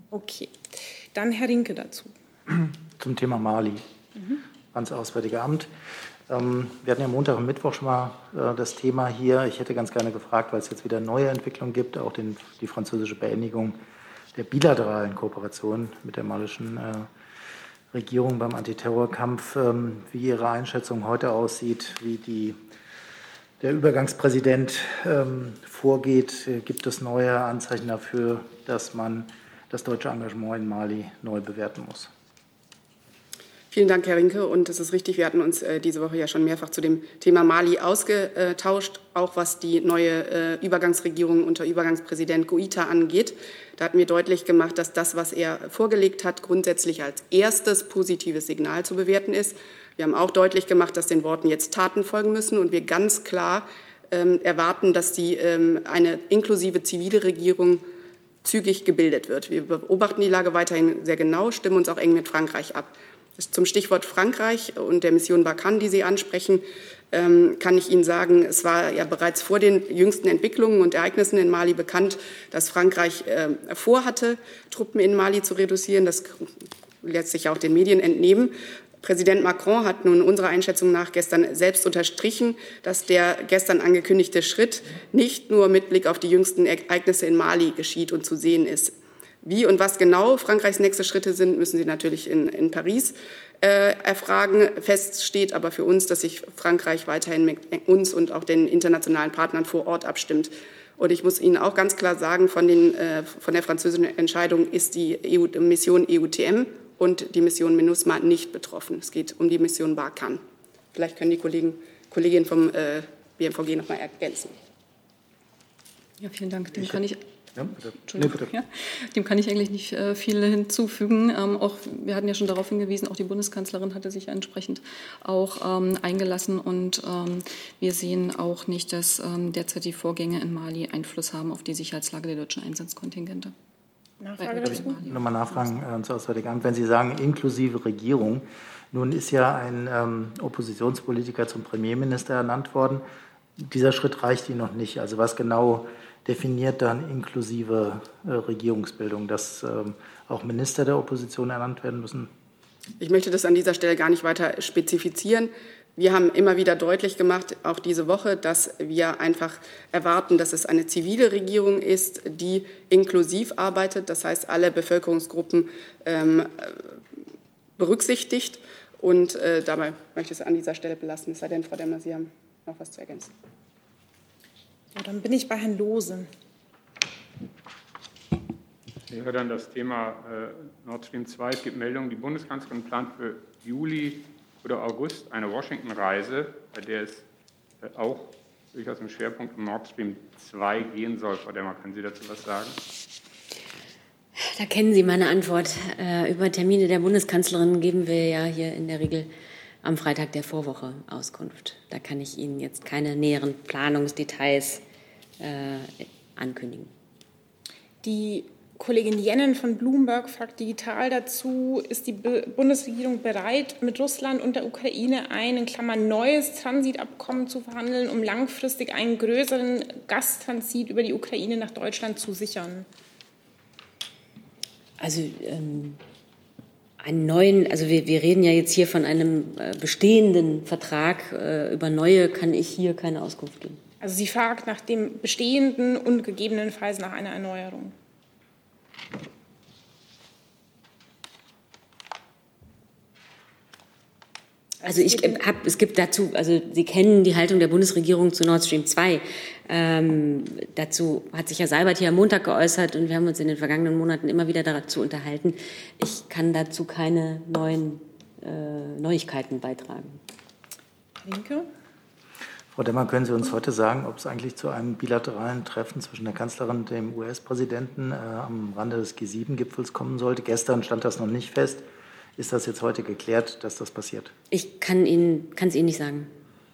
Okay, dann Herr Rinke dazu. Zum Thema Mali, ans Auswärtige Amt. Wir hatten ja Montag und Mittwoch schon mal das Thema hier. Ich hätte ganz gerne gefragt, weil es jetzt wieder neue Entwicklungen gibt, auch die französische Beendigung der bilateralen Kooperation mit der malischen Regierung beim Antiterrorkampf, wie Ihre Einschätzung heute aussieht, wie der Übergangspräsident vorgeht. Gibt es neue Anzeichen dafür, dass man das deutsche Engagement in Mali neu bewerten muss? Vielen Dank, Herr Rinke. Und es ist richtig, wir hatten uns diese Woche ja schon mehrfach zu dem Thema Mali ausgetauscht, auch was die neue Übergangsregierung unter Übergangspräsident Goïta angeht. Da hatten wir deutlich gemacht, dass das, was er vorgelegt hat, grundsätzlich als erstes positives Signal zu bewerten ist. Wir haben auch deutlich gemacht, dass den Worten jetzt Taten folgen müssen und wir ganz klar erwarten, dass eine inklusive zivile Regierung zügig gebildet wird. Wir beobachten die Lage weiterhin sehr genau, stimmen uns auch eng mit Frankreich ab. Zum Stichwort Frankreich und der Mission Barkhane, die Sie ansprechen, kann ich Ihnen sagen, es war ja bereits vor den jüngsten Entwicklungen und Ereignissen in Mali bekannt, dass Frankreich vorhatte, Truppen in Mali zu reduzieren. Das lässt sich auch den Medien entnehmen. Präsident Macron hat nun unserer Einschätzung nach gestern selbst unterstrichen, dass der gestern angekündigte Schritt nicht nur mit Blick auf die jüngsten Ereignisse in Mali geschieht und zu sehen ist. Wie und was genau Frankreichs nächste Schritte sind, müssen Sie natürlich in Paris erfragen. Fest steht aber für uns, dass sich Frankreich weiterhin mit uns und auch den internationalen Partnern vor Ort abstimmt. Und ich muss Ihnen auch ganz klar sagen, von der französischen Entscheidung ist die Mission EUTM und die Mission MINUSMA nicht betroffen. Es geht um die Mission Barkhane. Vielleicht können die Kolleginnen vom BMVG noch mal ergänzen. Ja, vielen Dank. Dem kann ich bitte. Dem kann ich eigentlich nicht viel hinzufügen. Wir hatten ja schon darauf hingewiesen, auch die Bundeskanzlerin hatte sich entsprechend auch eingelassen. Und wir sehen auch nicht, dass derzeit die Vorgänge in Mali Einfluss haben auf die Sicherheitslage der deutschen Einsatzkontingente. Nachfrage dazu? Nochmal nachfragen zu Auswärtigen Amt. Wenn Sie sagen, inklusive Regierung, nun ist ja ein Oppositionspolitiker zum Premierminister ernannt worden. Dieser Schritt reicht Ihnen noch nicht. Also was genau definiert dann inklusive Regierungsbildung, dass auch Minister der Opposition ernannt werden müssen? Ich möchte das an dieser Stelle gar nicht weiter spezifizieren. Wir haben immer wieder deutlich gemacht, auch diese Woche, dass wir einfach erwarten, dass es eine zivile Regierung ist, die inklusiv arbeitet, das heißt alle Bevölkerungsgruppen berücksichtigt. Und dabei möchte ich es an dieser Stelle belassen, es sei denn, Frau Demmer, Sie haben noch was zu ergänzen. Ja, dann bin ich bei Herrn Lose. Wäre dann das Thema Nord Stream 2. Es gibt Meldungen, die Bundeskanzlerin plant für Juli oder August eine Washington-Reise, bei der es auch durchaus im Schwerpunkt um Nord Stream 2 gehen soll. Frau Demmer, können Sie dazu was sagen? Da kennen Sie meine Antwort. Über Termine der Bundeskanzlerin geben wir ja hier in der Regel am Freitag der Vorwoche Auskunft. Da kann ich Ihnen jetzt keine näheren Planungsdetails ankündigen. Die Kollegin Jennen von Bloomberg fragt digital dazu, ist die Bundesregierung bereit, mit Russland und der Ukraine ein, in Klammern, neues Transitabkommen zu verhandeln, um langfristig einen größeren Gastransit über die Ukraine nach Deutschland zu sichern? Also wir reden ja jetzt hier von einem bestehenden Vertrag. Über neue kann ich hier keine Auskunft geben. Also sie fragt nach dem bestehenden und gegebenenfalls nach einer Erneuerung. Also es gibt dazu, also Sie kennen die Haltung der Bundesregierung zu Nord Stream 2. Dazu hat sich Herr Seibert hier am Montag geäußert und wir haben uns in den vergangenen Monaten immer wieder dazu unterhalten. Ich kann dazu keine neuen Neuigkeiten beitragen. Linke? Frau Demmer, können Sie uns heute sagen, ob es eigentlich zu einem bilateralen Treffen zwischen der Kanzlerin und dem US-Präsidenten am Rande des G7-Gipfels kommen sollte? Gestern stand das noch nicht fest. Ist das jetzt heute geklärt, dass das passiert? Ich kann es Ihnen nicht sagen.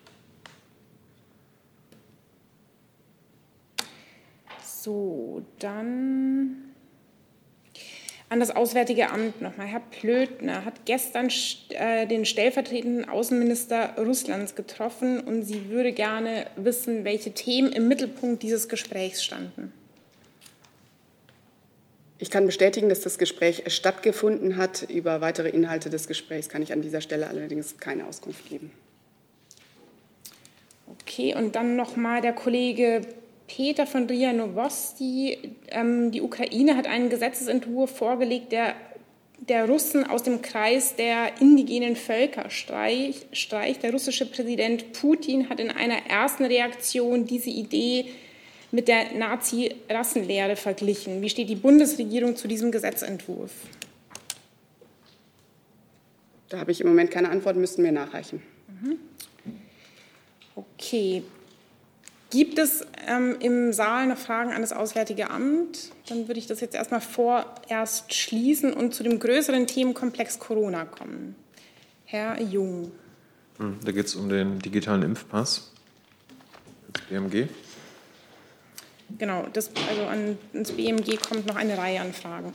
So, dann an das Auswärtige Amt nochmal. Herr Plötner hat gestern den stellvertretenden Außenminister Russlands getroffen und sie würde gerne wissen, welche Themen im Mittelpunkt dieses Gesprächs standen. Ich kann bestätigen, dass das Gespräch stattgefunden hat. Über weitere Inhalte des Gesprächs kann ich an dieser Stelle allerdings keine Auskunft geben. Okay, und dann nochmal der Kollege Peter von RIA Novosti. Die Ukraine hat einen Gesetzesentwurf vorgelegt, der Russen aus dem Kreis der indigenen Völker streicht. Der russische Präsident Putin hat in einer ersten Reaktion diese Idee mit der Nazi-Rassenlehre verglichen. Wie steht die Bundesregierung zu diesem Gesetzentwurf? Da habe ich im Moment keine Antwort, müssten wir nachreichen. Okay. Gibt es im Saal noch Fragen an das Auswärtige Amt? Dann würde ich das jetzt erstmal vorerst schließen und zu dem größeren Themenkomplex Corona kommen. Herr Jung. Da geht es um den digitalen Impfpass, das BMG. Genau, ans BMG kommt noch eine Reihe an Fragen.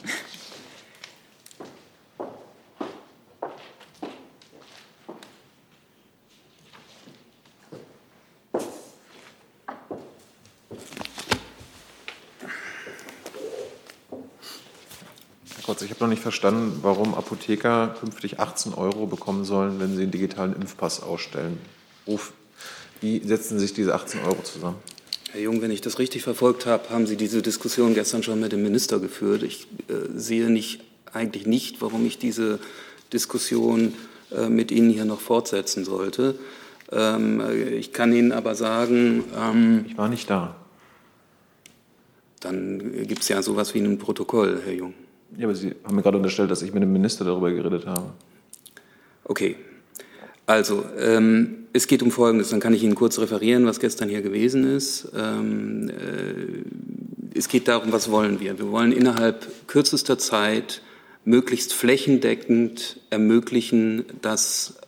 Ich habe noch nicht verstanden, warum Apotheker künftig 18 € bekommen sollen, wenn sie einen digitalen Impfpass ausstellen. Wie setzen sich diese 18 € zusammen? Herr Jung, wenn ich das richtig verfolgt habe, haben Sie diese Diskussion gestern schon mit dem Minister geführt. Ich sehe eigentlich nicht, warum ich diese Diskussion mit Ihnen hier noch fortsetzen sollte. Ich kann Ihnen aber sagen... ich war nicht da. Dann gibt es ja sowas wie ein Protokoll, Herr Jung. Ja, aber Sie haben mir gerade unterstellt, dass ich mit dem Minister darüber geredet habe. Okay. Also, es geht um Folgendes. Dann kann ich Ihnen kurz referieren, was gestern hier gewesen ist. Es geht darum, was wollen wir? Wir wollen innerhalb kürzester Zeit möglichst flächendeckend ermöglichen, dass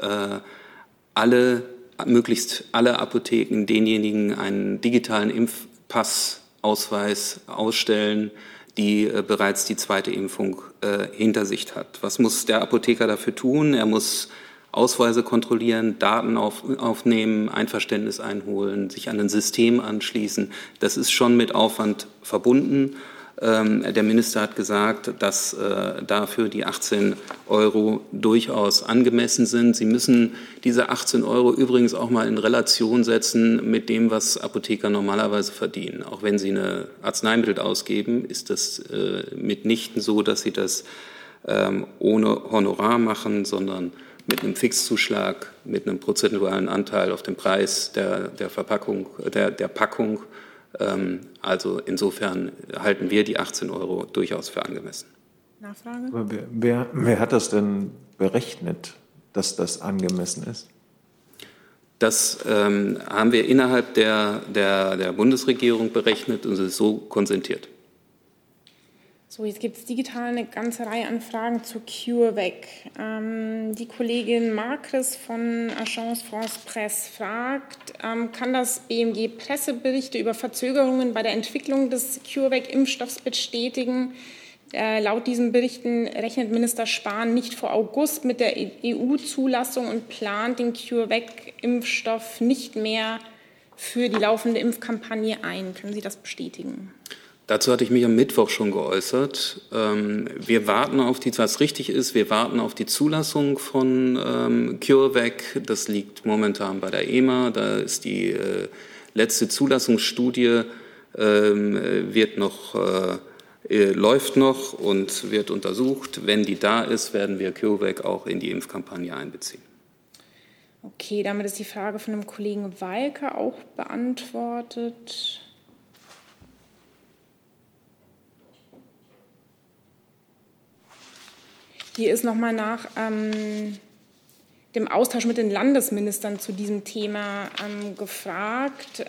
möglichst alle Apotheken denjenigen einen digitalen Impfpassausweis ausstellen, die bereits die zweite Impfung hinter sich hat. Was muss der Apotheker dafür tun? Er muss Ausweise kontrollieren, Daten aufnehmen, Einverständnis einholen, sich an ein System anschließen. Das ist schon mit Aufwand verbunden. Der Minister hat gesagt, dass dafür die 18 € durchaus angemessen sind. Sie müssen diese 18 € übrigens auch mal in Relation setzen mit dem, was Apotheker normalerweise verdienen. Auch wenn sie eine Arzneimittel ausgeben, ist das mitnichten so, dass sie das ohne Honorar machen, sondern mit einem Fixzuschlag, mit einem prozentualen Anteil auf den Preis der Verpackung, der Packung. Also insofern halten wir die 18 € durchaus für angemessen. Nachfrage? Aber wer hat das denn berechnet, dass das angemessen ist? Das haben wir innerhalb der Bundesregierung berechnet und es ist so konsentiert. So, jetzt gibt es digital eine ganze Reihe an Fragen zu CureVac. Die Kollegin Markres von Agence France Presse fragt, kann das BMG Presseberichte über Verzögerungen bei der Entwicklung des CureVac-Impfstoffs bestätigen? Laut diesen Berichten rechnet Minister Spahn nicht vor August mit der EU-Zulassung und plant den CureVac-Impfstoff nicht mehr für die laufende Impfkampagne ein. Können Sie das bestätigen? Dazu hatte ich mich am Mittwoch schon geäußert. Wir warten auf was richtig ist, wir warten auf die Zulassung von CureVac. Das liegt momentan bei der EMA. Da ist die letzte Zulassungsstudie, läuft noch und wird untersucht. Wenn die da ist, werden wir CureVac auch in die Impfkampagne einbeziehen. Okay, damit ist die Frage von dem Kollegen Walke auch beantwortet. Hier ist nochmal nach dem Austausch mit den Landesministern zu diesem Thema gefragt.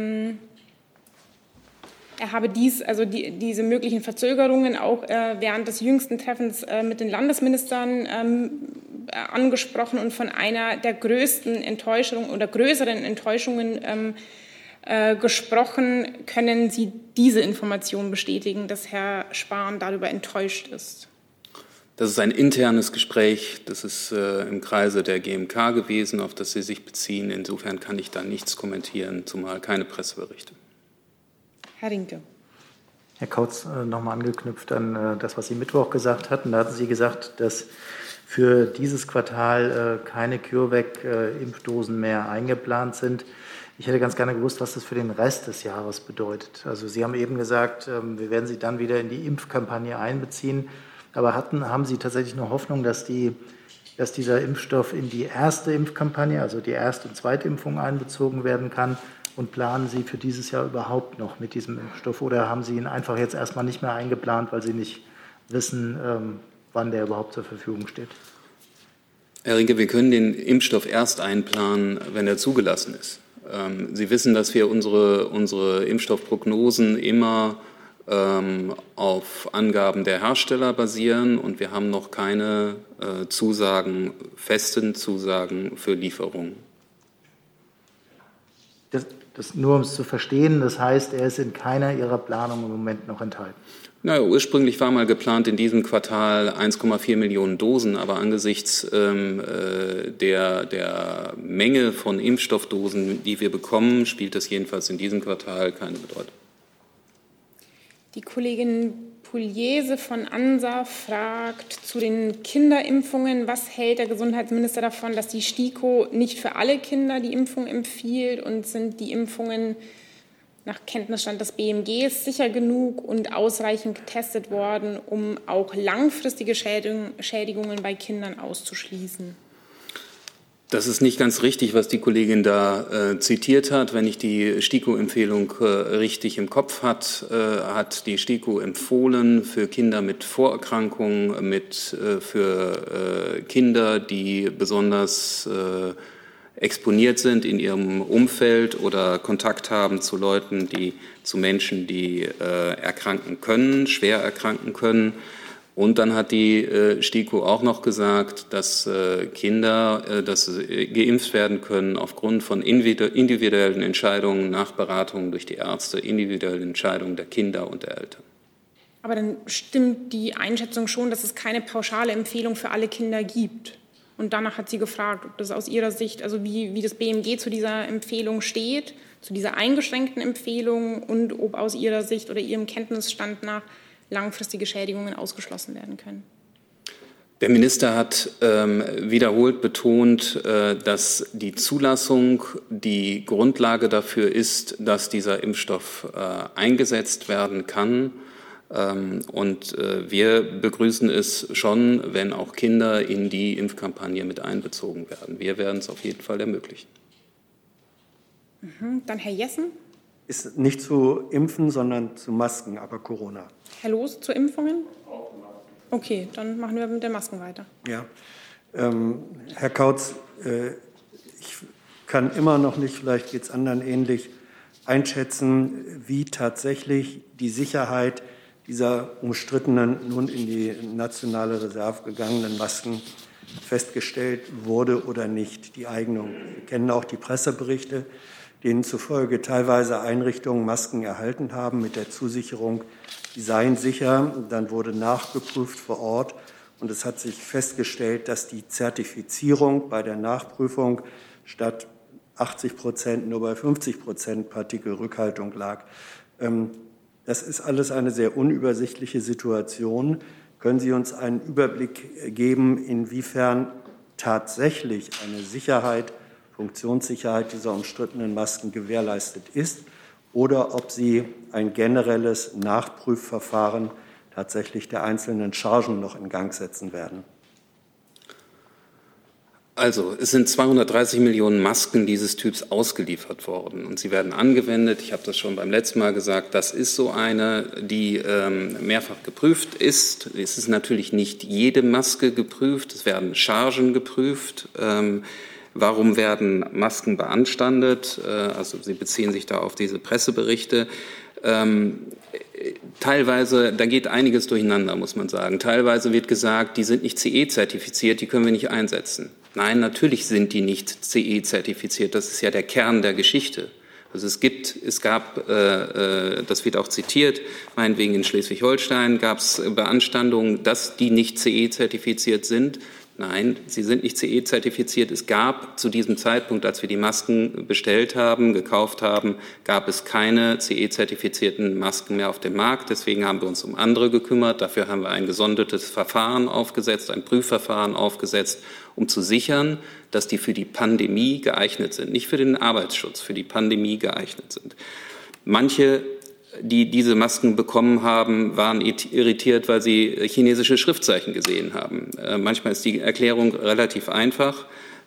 Er habe diese möglichen Verzögerungen auch während des jüngsten Treffens mit den Landesministern angesprochen und von einer der größten Enttäuschungen oder größeren Enttäuschungen gesprochen. Können Sie diese Information bestätigen, dass Herr Spahn darüber enttäuscht ist? Das ist ein internes Gespräch, das ist im Kreise der GMK gewesen, auf das Sie sich beziehen. Insofern kann ich da nichts kommentieren, zumal keine Presseberichte. Herr Rinke. Herr Kautz, nochmal angeknüpft an das, was Sie Mittwoch gesagt hatten. Da hatten Sie gesagt, dass für dieses Quartal keine CureVac-Impfdosen mehr eingeplant sind. Ich hätte ganz gerne gewusst, was das für den Rest des Jahres bedeutet. Also Sie haben eben gesagt, wir werden Sie dann wieder in die Impfkampagne einbeziehen. Aber haben Sie tatsächlich noch Hoffnung, dass dieser Impfstoff in die erste Impfkampagne, also die erste und zweite Impfung einbezogen werden kann? Und planen Sie für dieses Jahr überhaupt noch mit diesem Impfstoff oder haben Sie ihn einfach jetzt erstmal nicht mehr eingeplant, weil Sie nicht wissen, wann der überhaupt zur Verfügung steht? Herr Rinke, wir können den Impfstoff erst einplanen, wenn er zugelassen ist. Sie wissen, dass wir unsere Impfstoffprognosen immer auf Angaben der Hersteller basieren und wir haben noch keine festen Zusagen für Lieferungen. Das nur um es zu verstehen, das heißt, er ist in keiner Ihrer Planung im Moment noch enthalten. Naja, ursprünglich war mal geplant in diesem Quartal 1,4 Millionen Dosen, aber angesichts der Menge von Impfstoffdosen, die wir bekommen, spielt das jedenfalls in diesem Quartal keine Bedeutung. Die Kollegin Pugliese von ANSA fragt zu den Kinderimpfungen. Was hält der Gesundheitsminister davon, dass die STIKO nicht für alle Kinder die Impfung empfiehlt? Und sind die Impfungen nach Kenntnisstand des BMGs sicher genug und ausreichend getestet worden, um auch langfristige Schädigungen bei Kindern auszuschließen? Das ist nicht ganz richtig, was die Kollegin da zitiert hat. Wenn ich die STIKO-Empfehlung richtig im Kopf hat die STIKO empfohlen, für Kinder mit Vorerkrankungen, für Kinder, die besonders exponiert sind in ihrem Umfeld oder Kontakt haben zu Menschen, die erkranken können, schwer erkranken können. Und dann hat die STIKO auch noch gesagt, dass Kinder geimpft werden können aufgrund von individuellen Entscheidungen nach Beratungen durch die Ärzte, individuellen Entscheidungen der Kinder und der Eltern. Aber dann stimmt die Einschätzung schon, dass es keine pauschale Empfehlung für alle Kinder gibt. Und danach hat sie gefragt, ob das aus ihrer Sicht, also wie das BMG zu dieser Empfehlung steht, zu dieser eingeschränkten Empfehlung und ob aus ihrer Sicht oder ihrem Kenntnisstand nach langfristige Schädigungen ausgeschlossen werden können. Der Minister hat wiederholt betont, dass die Zulassung die Grundlage dafür ist, dass dieser Impfstoff eingesetzt werden kann. Und wir begrüßen es schon, wenn auch Kinder in die Impfkampagne mit einbezogen werden. Wir werden es auf jeden Fall ermöglichen. Dann Herr Jessen. Ist nicht zu Impfen, sondern zu Masken, aber Corona. Herr Loos, zu Impfungen? Okay, dann machen wir mit den Masken weiter. Ja, Herr Kautz, ich kann immer noch nicht, vielleicht geht es anderen ähnlich, einschätzen, wie tatsächlich die Sicherheit dieser umstrittenen, nun in die nationale Reserve gegangenen Masken festgestellt wurde oder nicht, die Eignung. Wir kennen auch die Presseberichte, denen zufolge teilweise Einrichtungen Masken erhalten haben mit der Zusicherung, die seien sicher. Dann wurde nachgeprüft vor Ort und es hat sich festgestellt, dass die Zertifizierung bei der Nachprüfung statt 80% nur bei 50% Partikelrückhaltung lag. Das ist alles eine sehr unübersichtliche Situation. Können Sie uns einen Überblick geben, inwiefern tatsächlich eine Funktionssicherheit dieser umstrittenen Masken gewährleistet ist oder ob Sie ein generelles Nachprüfverfahren tatsächlich der einzelnen Chargen noch in Gang setzen werden? Also, es sind 230 Millionen Masken dieses Typs ausgeliefert worden und sie werden angewendet. Ich habe das schon beim letzten Mal gesagt, das ist so eine, die mehrfach geprüft ist. Es ist natürlich nicht jede Maske geprüft, es werden Chargen geprüft. Warum werden Masken beanstandet? Also Sie beziehen sich da auf diese Presseberichte. Teilweise, da geht einiges durcheinander, muss man sagen. Teilweise wird gesagt, die sind nicht CE-zertifiziert, die können wir nicht einsetzen. Nein, natürlich sind die nicht CE-zertifiziert. Das ist ja der Kern der Geschichte. Also es gab, das wird auch zitiert, meinetwegen in Schleswig-Holstein gab es Beanstandungen, dass die nicht CE-zertifiziert sind. Nein, sie sind nicht CE-zertifiziert. Es gab zu diesem Zeitpunkt, als wir die Masken bestellt haben, gekauft haben, gab es keine CE-zertifizierten Masken mehr auf dem Markt. Deswegen haben wir uns um andere gekümmert. Dafür haben wir ein gesondertes Verfahren aufgesetzt, ein Prüfverfahren aufgesetzt, um zu sichern, dass die für die Pandemie geeignet sind. Nicht für den Arbeitsschutz, für die Pandemie geeignet sind. Manche, die diese Masken bekommen haben, waren irritiert, weil sie chinesische Schriftzeichen gesehen haben. Manchmal ist die Erklärung relativ einfach.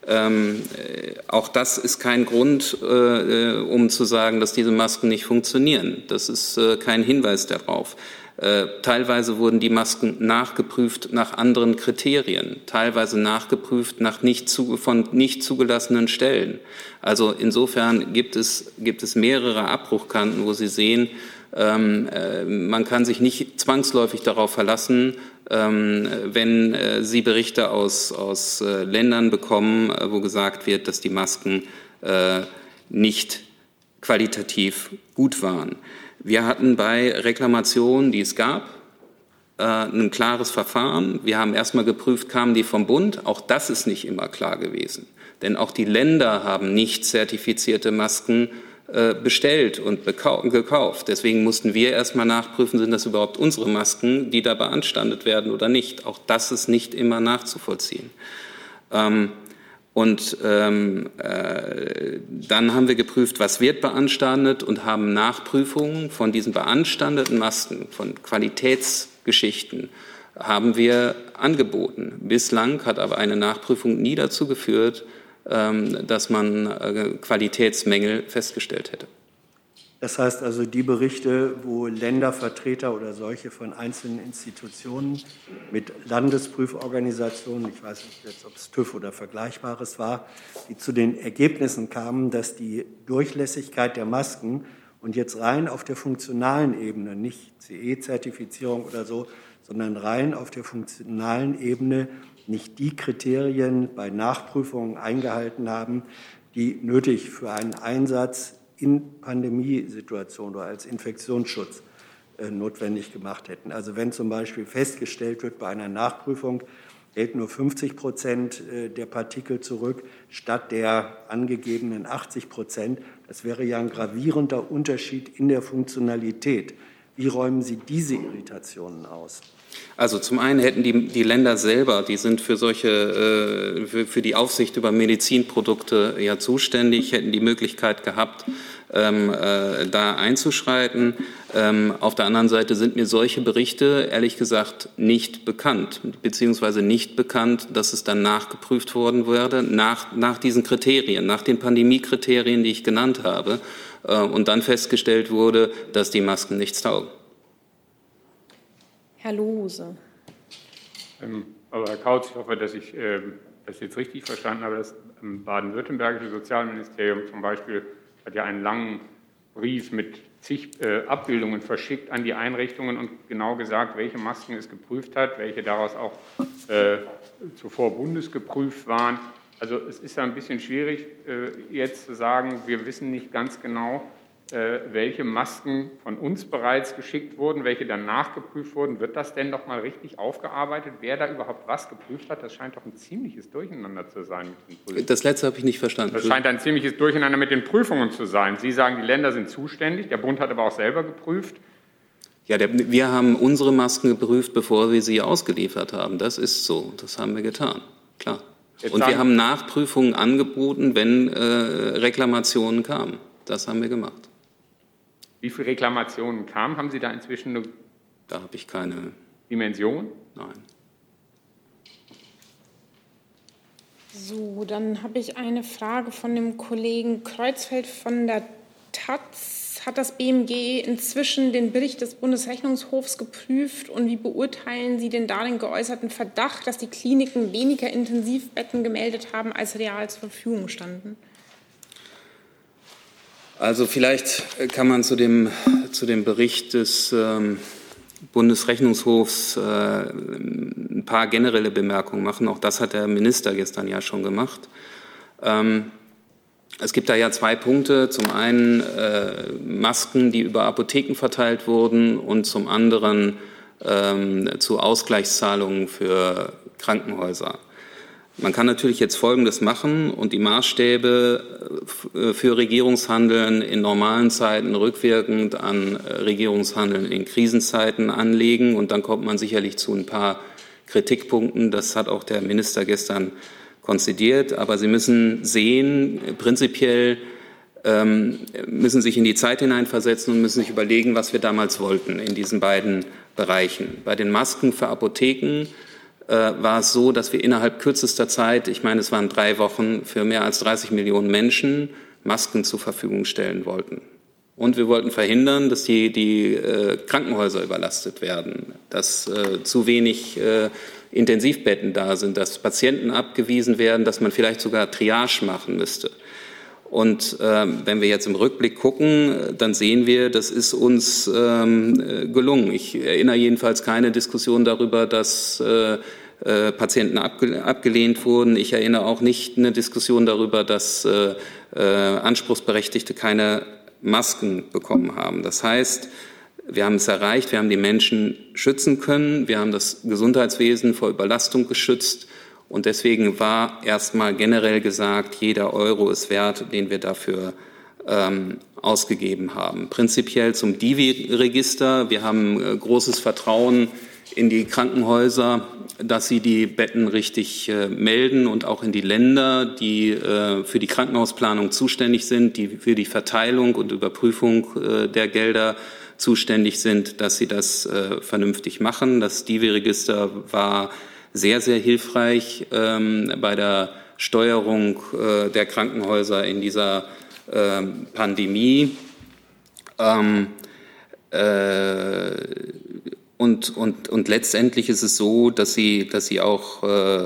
Auch das ist kein Grund, um zu sagen, dass diese Masken nicht funktionieren. Das ist kein Hinweis darauf. Teilweise wurden die Masken nachgeprüft nach anderen Kriterien, teilweise nachgeprüft von nicht zugelassenen Stellen. Also insofern gibt es mehrere Abbruchkanten, wo Sie sehen, man kann sich nicht zwangsläufig darauf verlassen, wenn Sie Berichte aus Ländern bekommen, wo gesagt wird, dass die Masken nicht qualitativ gut waren. Wir hatten bei Reklamationen, die es gab, ein klares Verfahren. Wir haben erstmal geprüft, kamen die vom Bund? Auch das ist nicht immer klar gewesen. Denn auch die Länder haben nicht zertifizierte Masken bestellt und gekauft. Deswegen mussten wir erstmal nachprüfen, sind das überhaupt unsere Masken, die da beanstandet werden oder nicht. Auch das ist nicht immer nachzuvollziehen. Dann haben wir geprüft, was wird beanstandet und haben Nachprüfungen von diesen beanstandeten Masken, von Qualitätsgeschichten, haben wir angeboten. Bislang hat aber eine Nachprüfung nie dazu geführt, dass man Qualitätsmängel festgestellt hätte. Das heißt also, die Berichte, wo Ländervertreter oder solche von einzelnen Institutionen mit Landesprüforganisationen, ich weiß nicht jetzt, ob es TÜV oder Vergleichbares war, die zu den Ergebnissen kamen, dass die Durchlässigkeit der Masken und jetzt rein auf der funktionalen Ebene, nicht CE-Zertifizierung oder so, sondern rein auf der funktionalen Ebene nicht die Kriterien bei Nachprüfungen eingehalten haben, die nötig für einen Einsatz in Pandemiesituationen oder als Infektionsschutz notwendig gemacht hätten. Also wenn zum Beispiel festgestellt wird, bei einer Nachprüfung hält nur 50% der Partikel zurück, statt der angegebenen 80%, das wäre ja ein gravierender Unterschied in der Funktionalität. Wie räumen Sie diese Irritationen aus? Also zum einen hätten die Länder selber, die sind für für die Aufsicht über Medizinprodukte ja zuständig, hätten die Möglichkeit gehabt, da einzuschreiten. Auf der anderen Seite sind mir solche Berichte ehrlich gesagt nicht bekannt, beziehungsweise nicht bekannt, dass es dann nachgeprüft worden würde, nach diesen Kriterien, nach den Pandemiekriterien, die ich genannt habe, und dann festgestellt wurde, dass die Masken nichts taugen. Herr Lohse. Aber Herr Kautz, ich hoffe, dass ich das jetzt richtig verstanden habe. Das baden-württembergische Sozialministerium zum Beispiel hat ja einen langen Brief mit zig Abbildungen verschickt an die Einrichtungen und genau gesagt, welche Masken es geprüft hat, welche daraus auch zuvor bundesgeprüft waren. Also es ist ja ein bisschen schwierig, jetzt zu sagen, wir wissen nicht ganz genau, welche Masken von uns bereits geschickt wurden, welche dann nachgeprüft wurden. Wird das denn noch mal richtig aufgearbeitet, wer da überhaupt was geprüft hat? Das scheint doch ein ziemliches Durcheinander zu sein mit den Prüfungen. Das Letzte habe ich nicht verstanden. Das scheint ein ziemliches Durcheinander mit den Prüfungen zu sein. Sie sagen, die Länder sind zuständig, der Bund hat aber auch selber geprüft. Ja, wir haben unsere Masken geprüft, bevor wir sie ausgeliefert haben. Das ist so, das haben wir getan, klar. Und wir haben Nachprüfungen angeboten, wenn Reklamationen kamen. Das haben wir gemacht. Wie viele Reklamationen kamen? Haben Sie da inzwischen eine Da habe ich keine Dimension? Nein. So, dann habe ich eine Frage von dem Kollegen Kreuzfeld von der Taz. Hat das BMG inzwischen den Bericht des Bundesrechnungshofs geprüft und wie beurteilen Sie den darin geäußerten Verdacht, dass die Kliniken weniger Intensivbetten gemeldet haben, als real zur Verfügung standen? Also vielleicht kann man zu dem Bericht des Bundesrechnungshofs ein paar generelle Bemerkungen machen. Auch das hat der Minister gestern ja schon gemacht. Es gibt da ja zwei Punkte. Zum einen Masken, die über Apotheken verteilt wurden und zum anderen zu Ausgleichszahlungen für Krankenhäuser. Man kann natürlich jetzt Folgendes machen und die Maßstäbe für Regierungshandeln in normalen Zeiten rückwirkend an Regierungshandeln in Krisenzeiten anlegen. Und dann kommt man sicherlich zu ein paar Kritikpunkten. Das hat auch der Minister gestern konzidiert. Aber Sie müssen sehen, prinzipiell müssen sich in die Zeit hineinversetzen und müssen sich überlegen, was wir damals wollten in diesen beiden Bereichen. Bei den Masken für Apotheken war es so, dass wir innerhalb kürzester Zeit, ich meine, es waren 3 Wochen, für mehr als 30 Millionen Menschen Masken zur Verfügung stellen wollten. Und wir wollten verhindern, dass die Krankenhäuser überlastet werden, dass zu wenig Intensivbetten da sind, dass Patienten abgewiesen werden, dass man vielleicht sogar Triage machen müsste. Und wenn wir jetzt im Rückblick gucken, dann sehen wir, das ist uns gelungen. Ich erinnere jedenfalls keine Diskussion darüber, dass Patienten abgelehnt wurden. Ich erinnere auch nicht eine Diskussion darüber, dass Anspruchsberechtigte keine Masken bekommen haben. Das heißt, wir haben es erreicht, wir haben die Menschen schützen können, wir haben das Gesundheitswesen vor Überlastung geschützt. Und deswegen war erstmal generell gesagt, jeder Euro ist wert, den wir dafür ausgegeben haben. Prinzipiell zum Divi-Register. Wir haben großes Vertrauen in die Krankenhäuser, dass sie die Betten richtig melden und auch in die Länder, die für die Krankenhausplanung zuständig sind, die für die Verteilung und Überprüfung der Gelder zuständig sind, dass sie das vernünftig machen. Das Divi-Register war sehr, sehr hilfreich bei der Steuerung der Krankenhäuser in dieser Pandemie. Und letztendlich ist es so, dass sie auch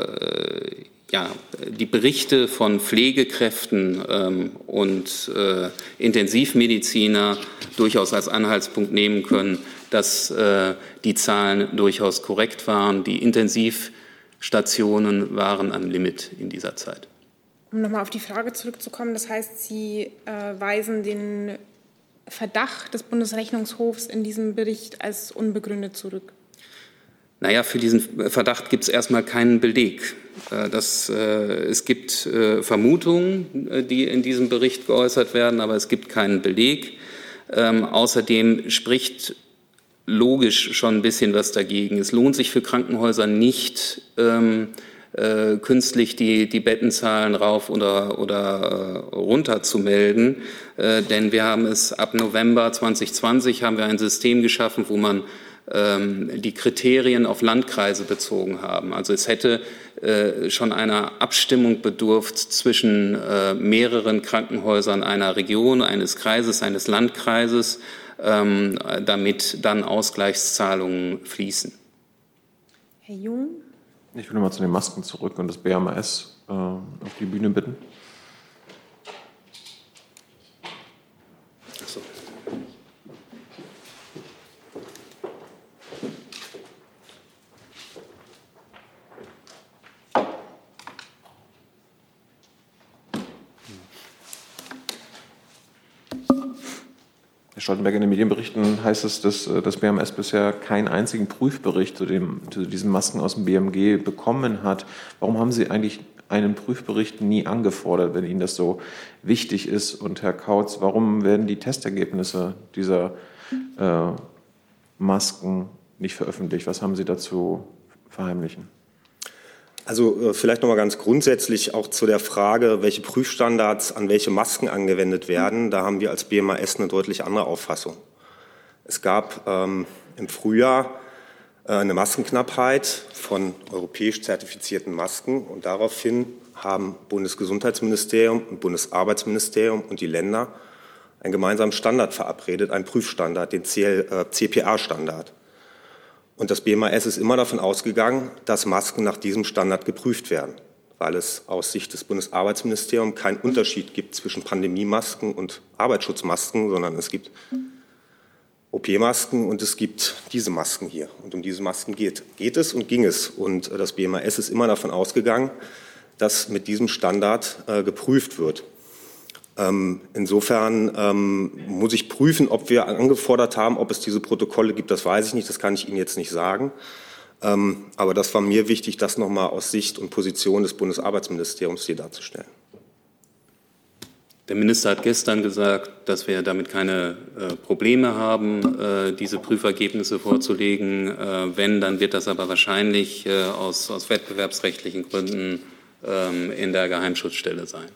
die Berichte von Pflegekräften und Intensivmediziner durchaus als Anhaltspunkt nehmen können, dass die Zahlen durchaus korrekt waren. Die Intensivstationen waren am Limit in dieser Zeit. Um nochmal auf die Frage zurückzukommen, das heißt, Sie weisen den Verdacht des Bundesrechnungshofs in diesem Bericht als unbegründet zurück? Naja, für diesen Verdacht gibt es erstmal keinen Beleg. Es gibt Vermutungen, die in diesem Bericht geäußert werden, aber es gibt keinen Beleg. Außerdem spricht logisch schon ein bisschen was dagegen. Es lohnt sich für Krankenhäuser nicht, künstlich die Bettenzahlen rauf oder runter zu melden, denn wir haben es ab November 2020 haben wir ein System geschaffen, wo man die Kriterien auf Landkreise bezogen haben. Also es hätte schon einer Abstimmung bedurft zwischen mehreren Krankenhäusern einer Region, eines Kreises, eines Landkreises, damit dann Ausgleichszahlungen fließen. Herr Jung? Ich will nochmal zu den Masken zurück und das BMAS auf die Bühne bitten. Ach so. Herr Stoltenberg, in den Medienberichten heißt es, dass das BMS bisher keinen einzigen Prüfbericht zu diesen Masken aus dem BMG bekommen hat. Warum haben Sie eigentlich einen Prüfbericht nie angefordert, wenn Ihnen das so wichtig ist? Und Herr Kautz, warum werden die Testergebnisse dieser Masken nicht veröffentlicht? Was haben Sie dazu verheimlichen? Also vielleicht noch mal ganz grundsätzlich auch zu der Frage, welche Prüfstandards an welche Masken angewendet werden. Da haben wir als BMAS eine deutlich andere Auffassung. Es gab im Frühjahr eine Maskenknappheit von europäisch zertifizierten Masken und daraufhin haben Bundesgesundheitsministerium und Bundesarbeitsministerium und die Länder einen gemeinsamen Standard verabredet, einen Prüfstandard, den CPA-Standard. Und das BMAS ist immer davon ausgegangen, dass Masken nach diesem Standard geprüft werden, weil es aus Sicht des Bundesarbeitsministeriums keinen Unterschied gibt zwischen Pandemiemasken und Arbeitsschutzmasken, sondern es gibt OP-Masken und es gibt diese Masken hier. Und um diese Masken geht es und ging es. Und das BMAS ist immer davon ausgegangen, dass mit diesem Standard geprüft wird. Insofern muss ich prüfen, ob wir angefordert haben, ob es diese Protokolle gibt. Das weiß ich nicht, das kann ich Ihnen jetzt nicht sagen. Aber das war mir wichtig, das nochmal aus Sicht und Position des Bundesarbeitsministeriums hier darzustellen. Der Minister hat gestern gesagt, dass wir damit keine Probleme haben, diese Prüfergebnisse vorzulegen. Wenn, dann wird das aber wahrscheinlich aus wettbewerbsrechtlichen Gründen in der Geheimschutzstelle sein.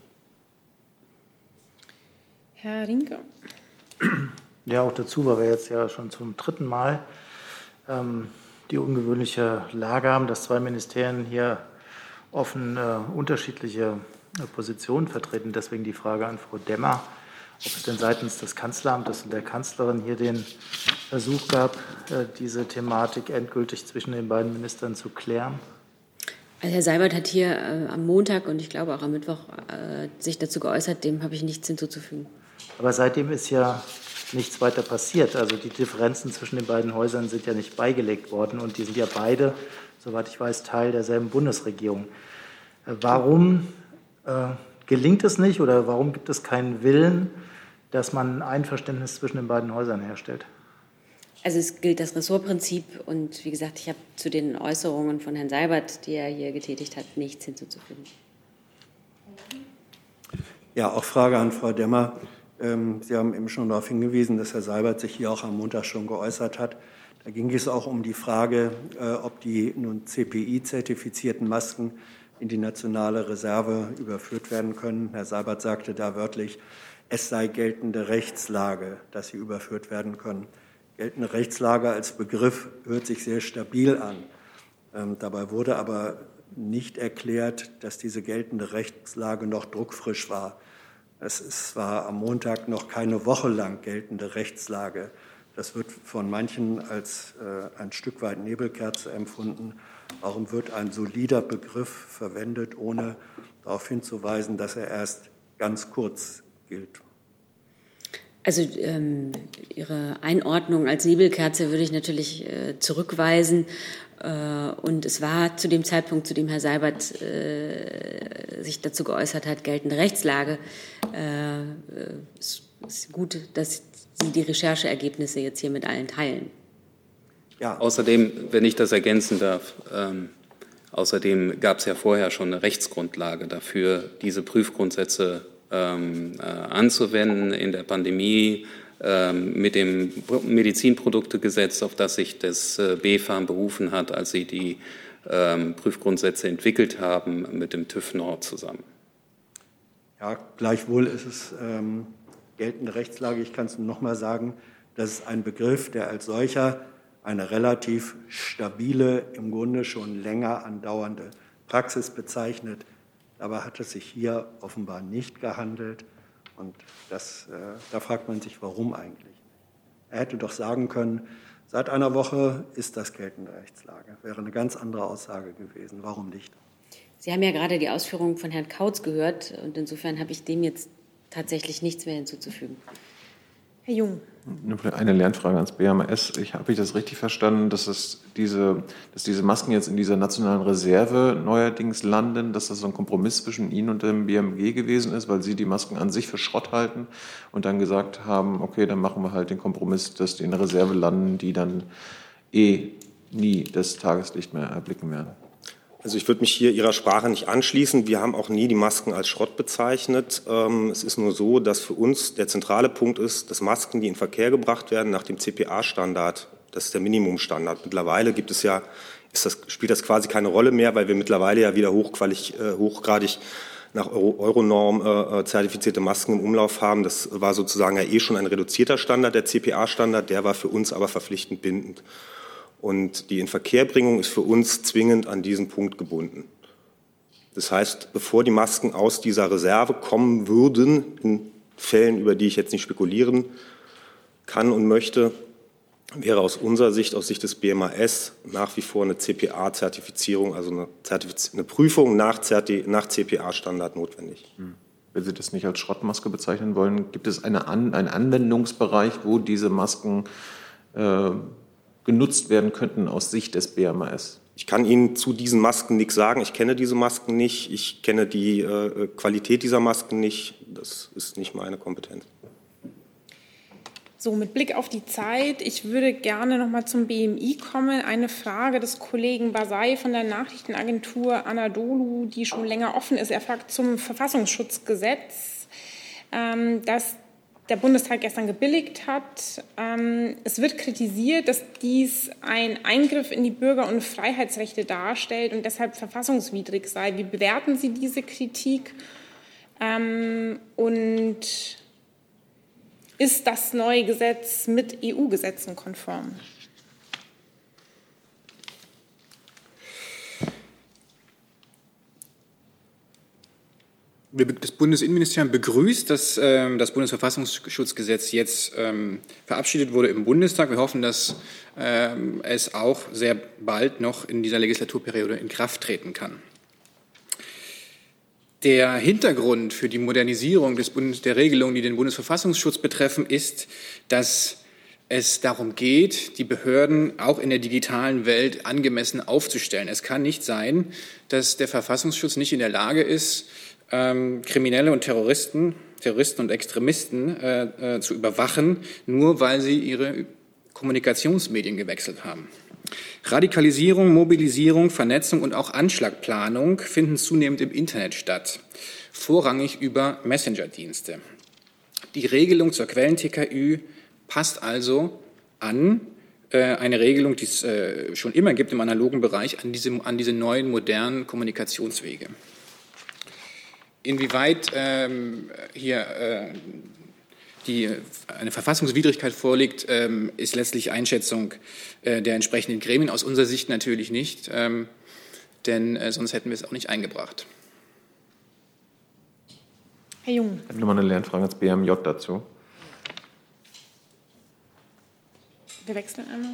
Herr Rinke. Ja, auch dazu, weil wir jetzt ja schon zum 3. Mal die ungewöhnliche Lage haben, dass 2 Ministerien hier offen unterschiedliche Positionen vertreten. Deswegen die Frage an Frau Demmer, ob es denn seitens des Kanzleramtes und der Kanzlerin hier den Versuch gab, diese Thematik endgültig zwischen den beiden Ministern zu klären. Also Herr Seibert hat hier am Montag und ich glaube auch am Mittwoch sich dazu geäußert, dem habe ich nichts hinzuzufügen. Aber seitdem ist ja nichts weiter passiert. Also die Differenzen zwischen den beiden Häusern sind ja nicht beigelegt worden und die sind ja beide, soweit ich weiß, Teil derselben Bundesregierung. Warum gelingt es nicht oder warum gibt es keinen Willen, dass man ein Einverständnis zwischen den beiden Häusern herstellt? Also es gilt das Ressortprinzip und wie gesagt, ich habe zu den Äußerungen von Herrn Seibert, die er hier getätigt hat, nichts hinzuzufügen. Ja, auch Frage an Frau Demmer. Sie haben eben schon darauf hingewiesen, dass Herr Seibert sich hier auch am Montag schon geäußert hat. Da ging es auch um die Frage, ob die nun CPI-zertifizierten Masken in die nationale Reserve überführt werden können. Herr Seibert sagte da wörtlich, es sei geltende Rechtslage, dass sie überführt werden können. Geltende Rechtslage als Begriff hört sich sehr stabil an. Dabei wurde aber nicht erklärt, dass diese geltende Rechtslage noch druckfrisch war. Es war am Montag noch keine Woche lang geltende Rechtslage. Das wird von manchen als ein Stück weit Nebelkerze empfunden. Warum wird ein solider Begriff verwendet, ohne darauf hinzuweisen, dass er erst ganz kurz gilt? Also Ihre Einordnung als Nebelkerze würde ich natürlich zurückweisen. Und es war zu dem Zeitpunkt, zu dem Herr Seibert sich dazu geäußert hat, geltende Rechtslage. Es ist gut, dass Sie die Rechercheergebnisse jetzt hier mit allen teilen. Ja. Außerdem, wenn ich das ergänzen darf, außerdem gab es ja vorher schon eine Rechtsgrundlage dafür, diese Prüfgrundsätze anzuwenden in der Pandemie mit dem Medizinproduktegesetz, auf das sich das BfArM berufen hat, als sie die Prüfgrundsätze entwickelt haben, mit dem TÜV Nord zusammen. Ja, gleichwohl ist es geltende Rechtslage. Ich kann es noch mal sagen, das ist ein Begriff, der als solcher eine relativ stabile, im Grunde schon länger andauernde Praxis bezeichnet. Dabei hat es sich hier offenbar nicht gehandelt. Und da fragt man sich, warum eigentlich? Er hätte doch sagen können, seit einer Woche ist das geltende Rechtslage. Wäre eine ganz andere Aussage gewesen. Warum nicht? Sie haben ja gerade die Ausführungen von Herrn Kautz gehört. Und insofern habe ich dem jetzt tatsächlich nichts mehr hinzuzufügen. Herr Jung. Nur eine Lernfrage ans BMAS. Habe ich das richtig verstanden, dass diese Masken jetzt in dieser nationalen Reserve neuerdings landen, dass das so ein Kompromiss zwischen Ihnen und dem BMG gewesen ist, weil Sie die Masken an sich für Schrott halten und dann gesagt haben, okay, dann machen wir halt den Kompromiss, dass die in der Reserve landen, die dann nie das Tageslicht mehr erblicken werden? Also ich würde mich hier Ihrer Sprache nicht anschließen. Wir haben auch nie die Masken als Schrott bezeichnet. Es ist nur so, dass für uns der zentrale Punkt ist, dass Masken, die in Verkehr gebracht werden nach dem CPA-Standard, das ist der Minimumstandard. Mittlerweile spielt das quasi keine Rolle mehr, weil wir mittlerweile ja wieder hochgradig nach Euronorm zertifizierte Masken im Umlauf haben. Das war sozusagen ja schon ein reduzierter Standard, der CPA-Standard. Der war für uns aber verpflichtend bindend. Und die Inverkehrbringung ist für uns zwingend an diesen Punkt gebunden. Das heißt, bevor die Masken aus dieser Reserve kommen würden, in Fällen, über die ich jetzt nicht spekulieren kann und möchte, wäre aus unserer Sicht, aus Sicht des BMAS, nach wie vor eine CPA-Zertifizierung, also eine Prüfung nach CPA-Standard notwendig. Wenn Sie das nicht als Schrottmaske bezeichnen wollen, gibt es einen Anwendungsbereich, wo diese Masken genutzt werden könnten aus Sicht des BMAS? Ich kann Ihnen zu diesen Masken nichts sagen. Ich kenne diese Masken nicht. Ich kenne die Qualität dieser Masken nicht. Das ist nicht meine Kompetenz. So, mit Blick auf die Zeit, ich würde gerne noch mal zum BMI kommen. Eine Frage des Kollegen Basay von der Nachrichtenagentur Anadolu, die schon länger offen ist. Er fragt zum Verfassungsschutzgesetz, das der Bundestag gestern gebilligt hat. Es wird kritisiert, dass dies ein Eingriff in die Bürger- und Freiheitsrechte darstellt und deshalb verfassungswidrig sei. Wie bewerten Sie diese Kritik? Und ist das neue Gesetz mit EU-Gesetzen konform? Das Bundesinnenministerium begrüßt, dass das Bundesverfassungsschutzgesetz jetzt verabschiedet wurde im Bundestag. Wir hoffen, dass es auch sehr bald noch in dieser Legislaturperiode in Kraft treten kann. Der Hintergrund für die Modernisierung der Regelungen, die den Bundesverfassungsschutz betreffen, ist, dass es darum geht, die Behörden auch in der digitalen Welt angemessen aufzustellen. Es kann nicht sein, dass der Verfassungsschutz nicht in der Lage ist, Kriminelle und Terroristen und Extremisten zu überwachen, nur weil sie ihre Kommunikationsmedien gewechselt haben. Radikalisierung, Mobilisierung, Vernetzung und auch Anschlagplanung finden zunehmend im Internet statt, vorrangig über Messenger-Dienste. Die Regelung zur Quellen-TKÜ passt also an eine Regelung, die es schon immer gibt im analogen Bereich, an diese neuen modernen Kommunikationswege. Inwieweit hier eine Verfassungswidrigkeit vorliegt, ist letztlich Einschätzung der entsprechenden Gremien. Aus unserer Sicht natürlich nicht, denn sonst hätten wir es auch nicht eingebracht. Herr Jung. Ich habe nochmal eine Lernfrage ans BMJ dazu. Wir wechseln einmal.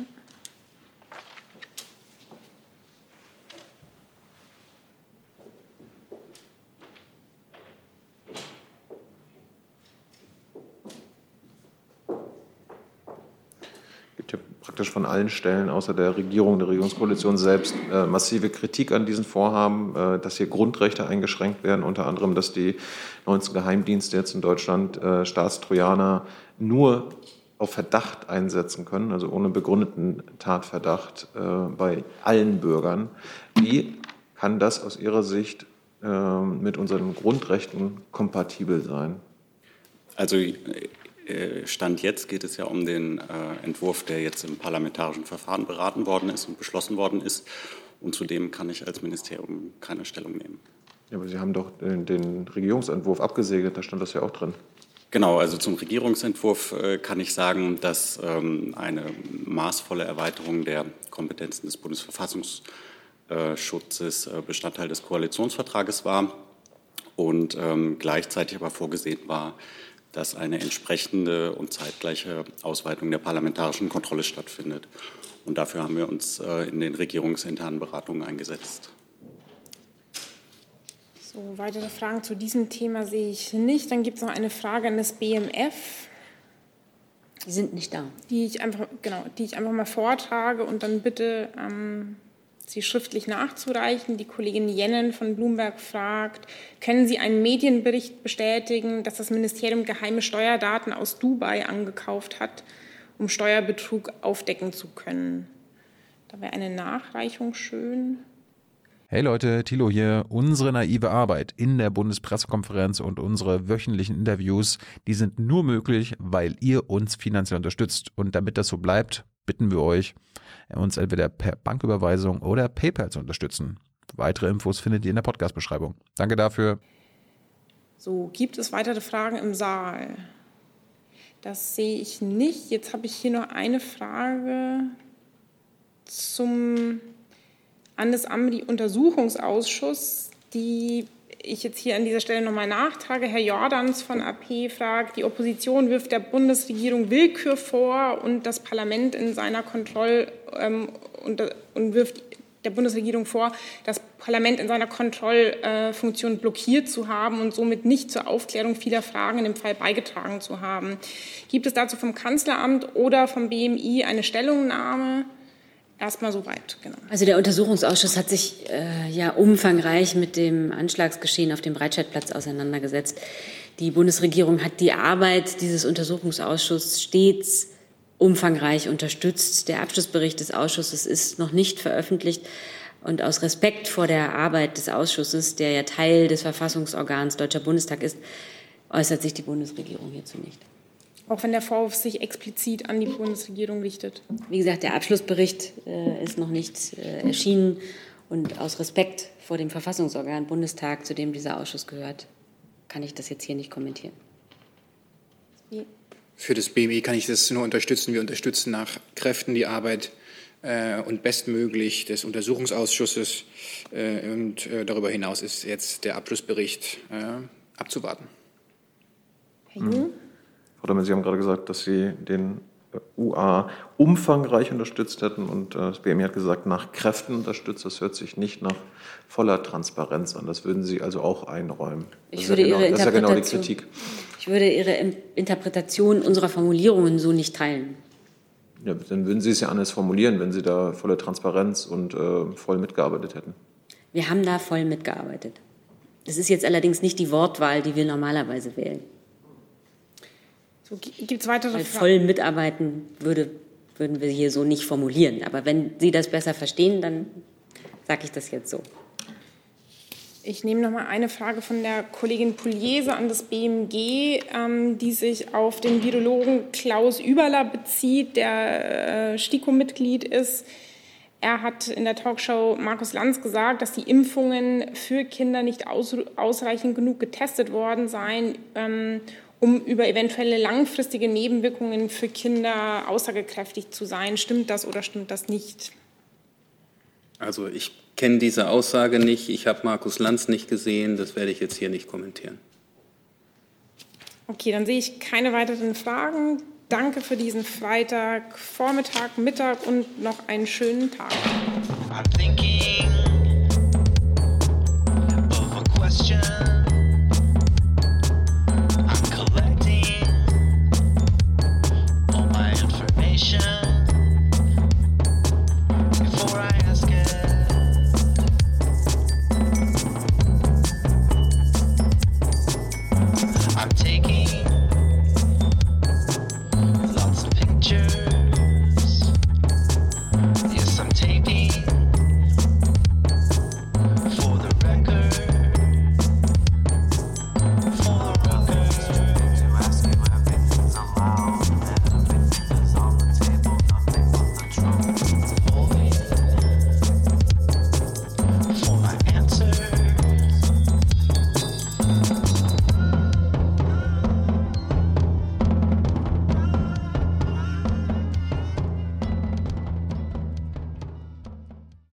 Praktisch von allen Stellen außer der Regierung, der Regierungskoalition selbst massive Kritik an diesen Vorhaben, dass hier Grundrechte eingeschränkt werden, unter anderem, dass die 19 Geheimdienste jetzt in Deutschland Staatstrojaner nur auf Verdacht einsetzen können, also ohne begründeten Tatverdacht bei allen Bürgern. Wie kann das aus Ihrer Sicht mit unseren Grundrechten kompatibel sein? Also Stand jetzt geht es ja um den Entwurf, der jetzt im parlamentarischen Verfahren beraten worden ist und beschlossen worden ist. Und zu dem kann ich als Ministerium keine Stellung nehmen. Ja, aber Sie haben doch den Regierungsentwurf abgesegnet, da stand das ja auch drin. Genau, also zum Regierungsentwurf kann ich sagen, dass eine maßvolle Erweiterung der Kompetenzen des Bundesverfassungsschutzes Bestandteil des Koalitionsvertrages war und gleichzeitig aber vorgesehen war, dass eine entsprechende und zeitgleiche Ausweitung der parlamentarischen Kontrolle stattfindet. Und dafür haben wir uns in den regierungsinternen Beratungen eingesetzt. So, weitere Fragen zu diesem Thema sehe ich nicht. Dann gibt es noch eine Frage an das BMF. Die sind nicht da. Die ich einfach mal vortrage und dann bitte sie schriftlich nachzureichen. Die Kollegin Jennen von Bloomberg fragt, können Sie einen Medienbericht bestätigen, dass das Ministerium geheime Steuerdaten aus Dubai angekauft hat, um Steuerbetrug aufdecken zu können? Da wäre eine Nachreichung schön. Hey Leute, Thilo hier. Unsere naive Arbeit in der Bundespressekonferenz und unsere wöchentlichen Interviews, die sind nur möglich, weil ihr uns finanziell unterstützt. Und damit das so bleibt, bitten wir euch, uns entweder per Banküberweisung oder PayPal zu unterstützen. Weitere Infos findet ihr in der Podcast-Beschreibung. Danke dafür. So, gibt es weitere Fragen im Saal? Das sehe ich nicht. Jetzt habe ich hier noch eine Frage an das AMRI-Untersuchungsausschuss, die ich jetzt hier an dieser Stelle nochmal nachtrage. Herr Jordans von AP fragt, die Opposition wirft der Bundesregierung Willkür vor und das Parlament in seiner und wirft der Bundesregierung vor, das Parlament in seiner Kontrollfunktion blockiert zu haben und somit nicht zur Aufklärung vieler Fragen in dem Fall beigetragen zu haben. Gibt es dazu vom Kanzleramt oder vom BMI eine Stellungnahme? Erstmal soweit, genau. Also der Untersuchungsausschuss hat sich umfangreich mit dem Anschlagsgeschehen auf dem Breitscheidplatz auseinandergesetzt. Die Bundesregierung hat die Arbeit dieses Untersuchungsausschusses stets umfangreich unterstützt. Der Abschlussbericht des Ausschusses ist noch nicht veröffentlicht. Und aus Respekt vor der Arbeit des Ausschusses, der ja Teil des Verfassungsorgans Deutscher Bundestag ist, äußert sich die Bundesregierung hierzu nicht. Auch wenn der Vorwurf sich explizit an die Bundesregierung richtet? Wie gesagt, der Abschlussbericht ist noch nicht erschienen. Und aus Respekt vor dem Verfassungsorgan Bundestag, zu dem dieser Ausschuss gehört, kann ich das jetzt hier nicht kommentieren. Für das BMI kann ich das nur unterstützen. Wir unterstützen nach Kräften die Arbeit und bestmöglich des Untersuchungsausschusses. Und darüber hinaus ist jetzt der Abschlussbericht abzuwarten. Herr Jung? Frau Demmel, Sie haben gerade gesagt, dass Sie den UA umfangreich unterstützt hätten und das BMI hat gesagt, nach Kräften unterstützt. Das hört sich nicht nach voller Transparenz an. Das würden Sie also auch einräumen. Das ist ja genau die Kritik. Ich würde Ihre Interpretation unserer Formulierungen so nicht teilen. Ja, dann würden Sie es ja anders formulieren, wenn Sie da volle Transparenz und voll mitgearbeitet hätten. Wir haben da voll mitgearbeitet. Das ist jetzt allerdings nicht die Wortwahl, die wir normalerweise wählen. So, gibt's weitere Fragen? Voll mitarbeiten würden wir hier so nicht formulieren. Aber wenn Sie das besser verstehen, dann sage ich das jetzt so. Ich nehme noch mal eine Frage von der Kollegin Pugliese an das BMG, die sich auf den Virologen Klaus Überler bezieht, der STIKO-Mitglied ist. Er hat in der Talkshow Markus Lanz gesagt, dass die Impfungen für Kinder nicht ausreichend genug getestet worden seien, um über eventuelle langfristige Nebenwirkungen für Kinder aussagekräftig zu sein. Stimmt das oder stimmt das nicht? Also ich kenne diese Aussage nicht. Ich habe Markus Lanz nicht gesehen. Das werde ich jetzt hier nicht kommentieren. Okay, dann sehe ich keine weiteren Fragen. Danke für diesen Freitagvormittag, Mittag und noch einen schönen Tag.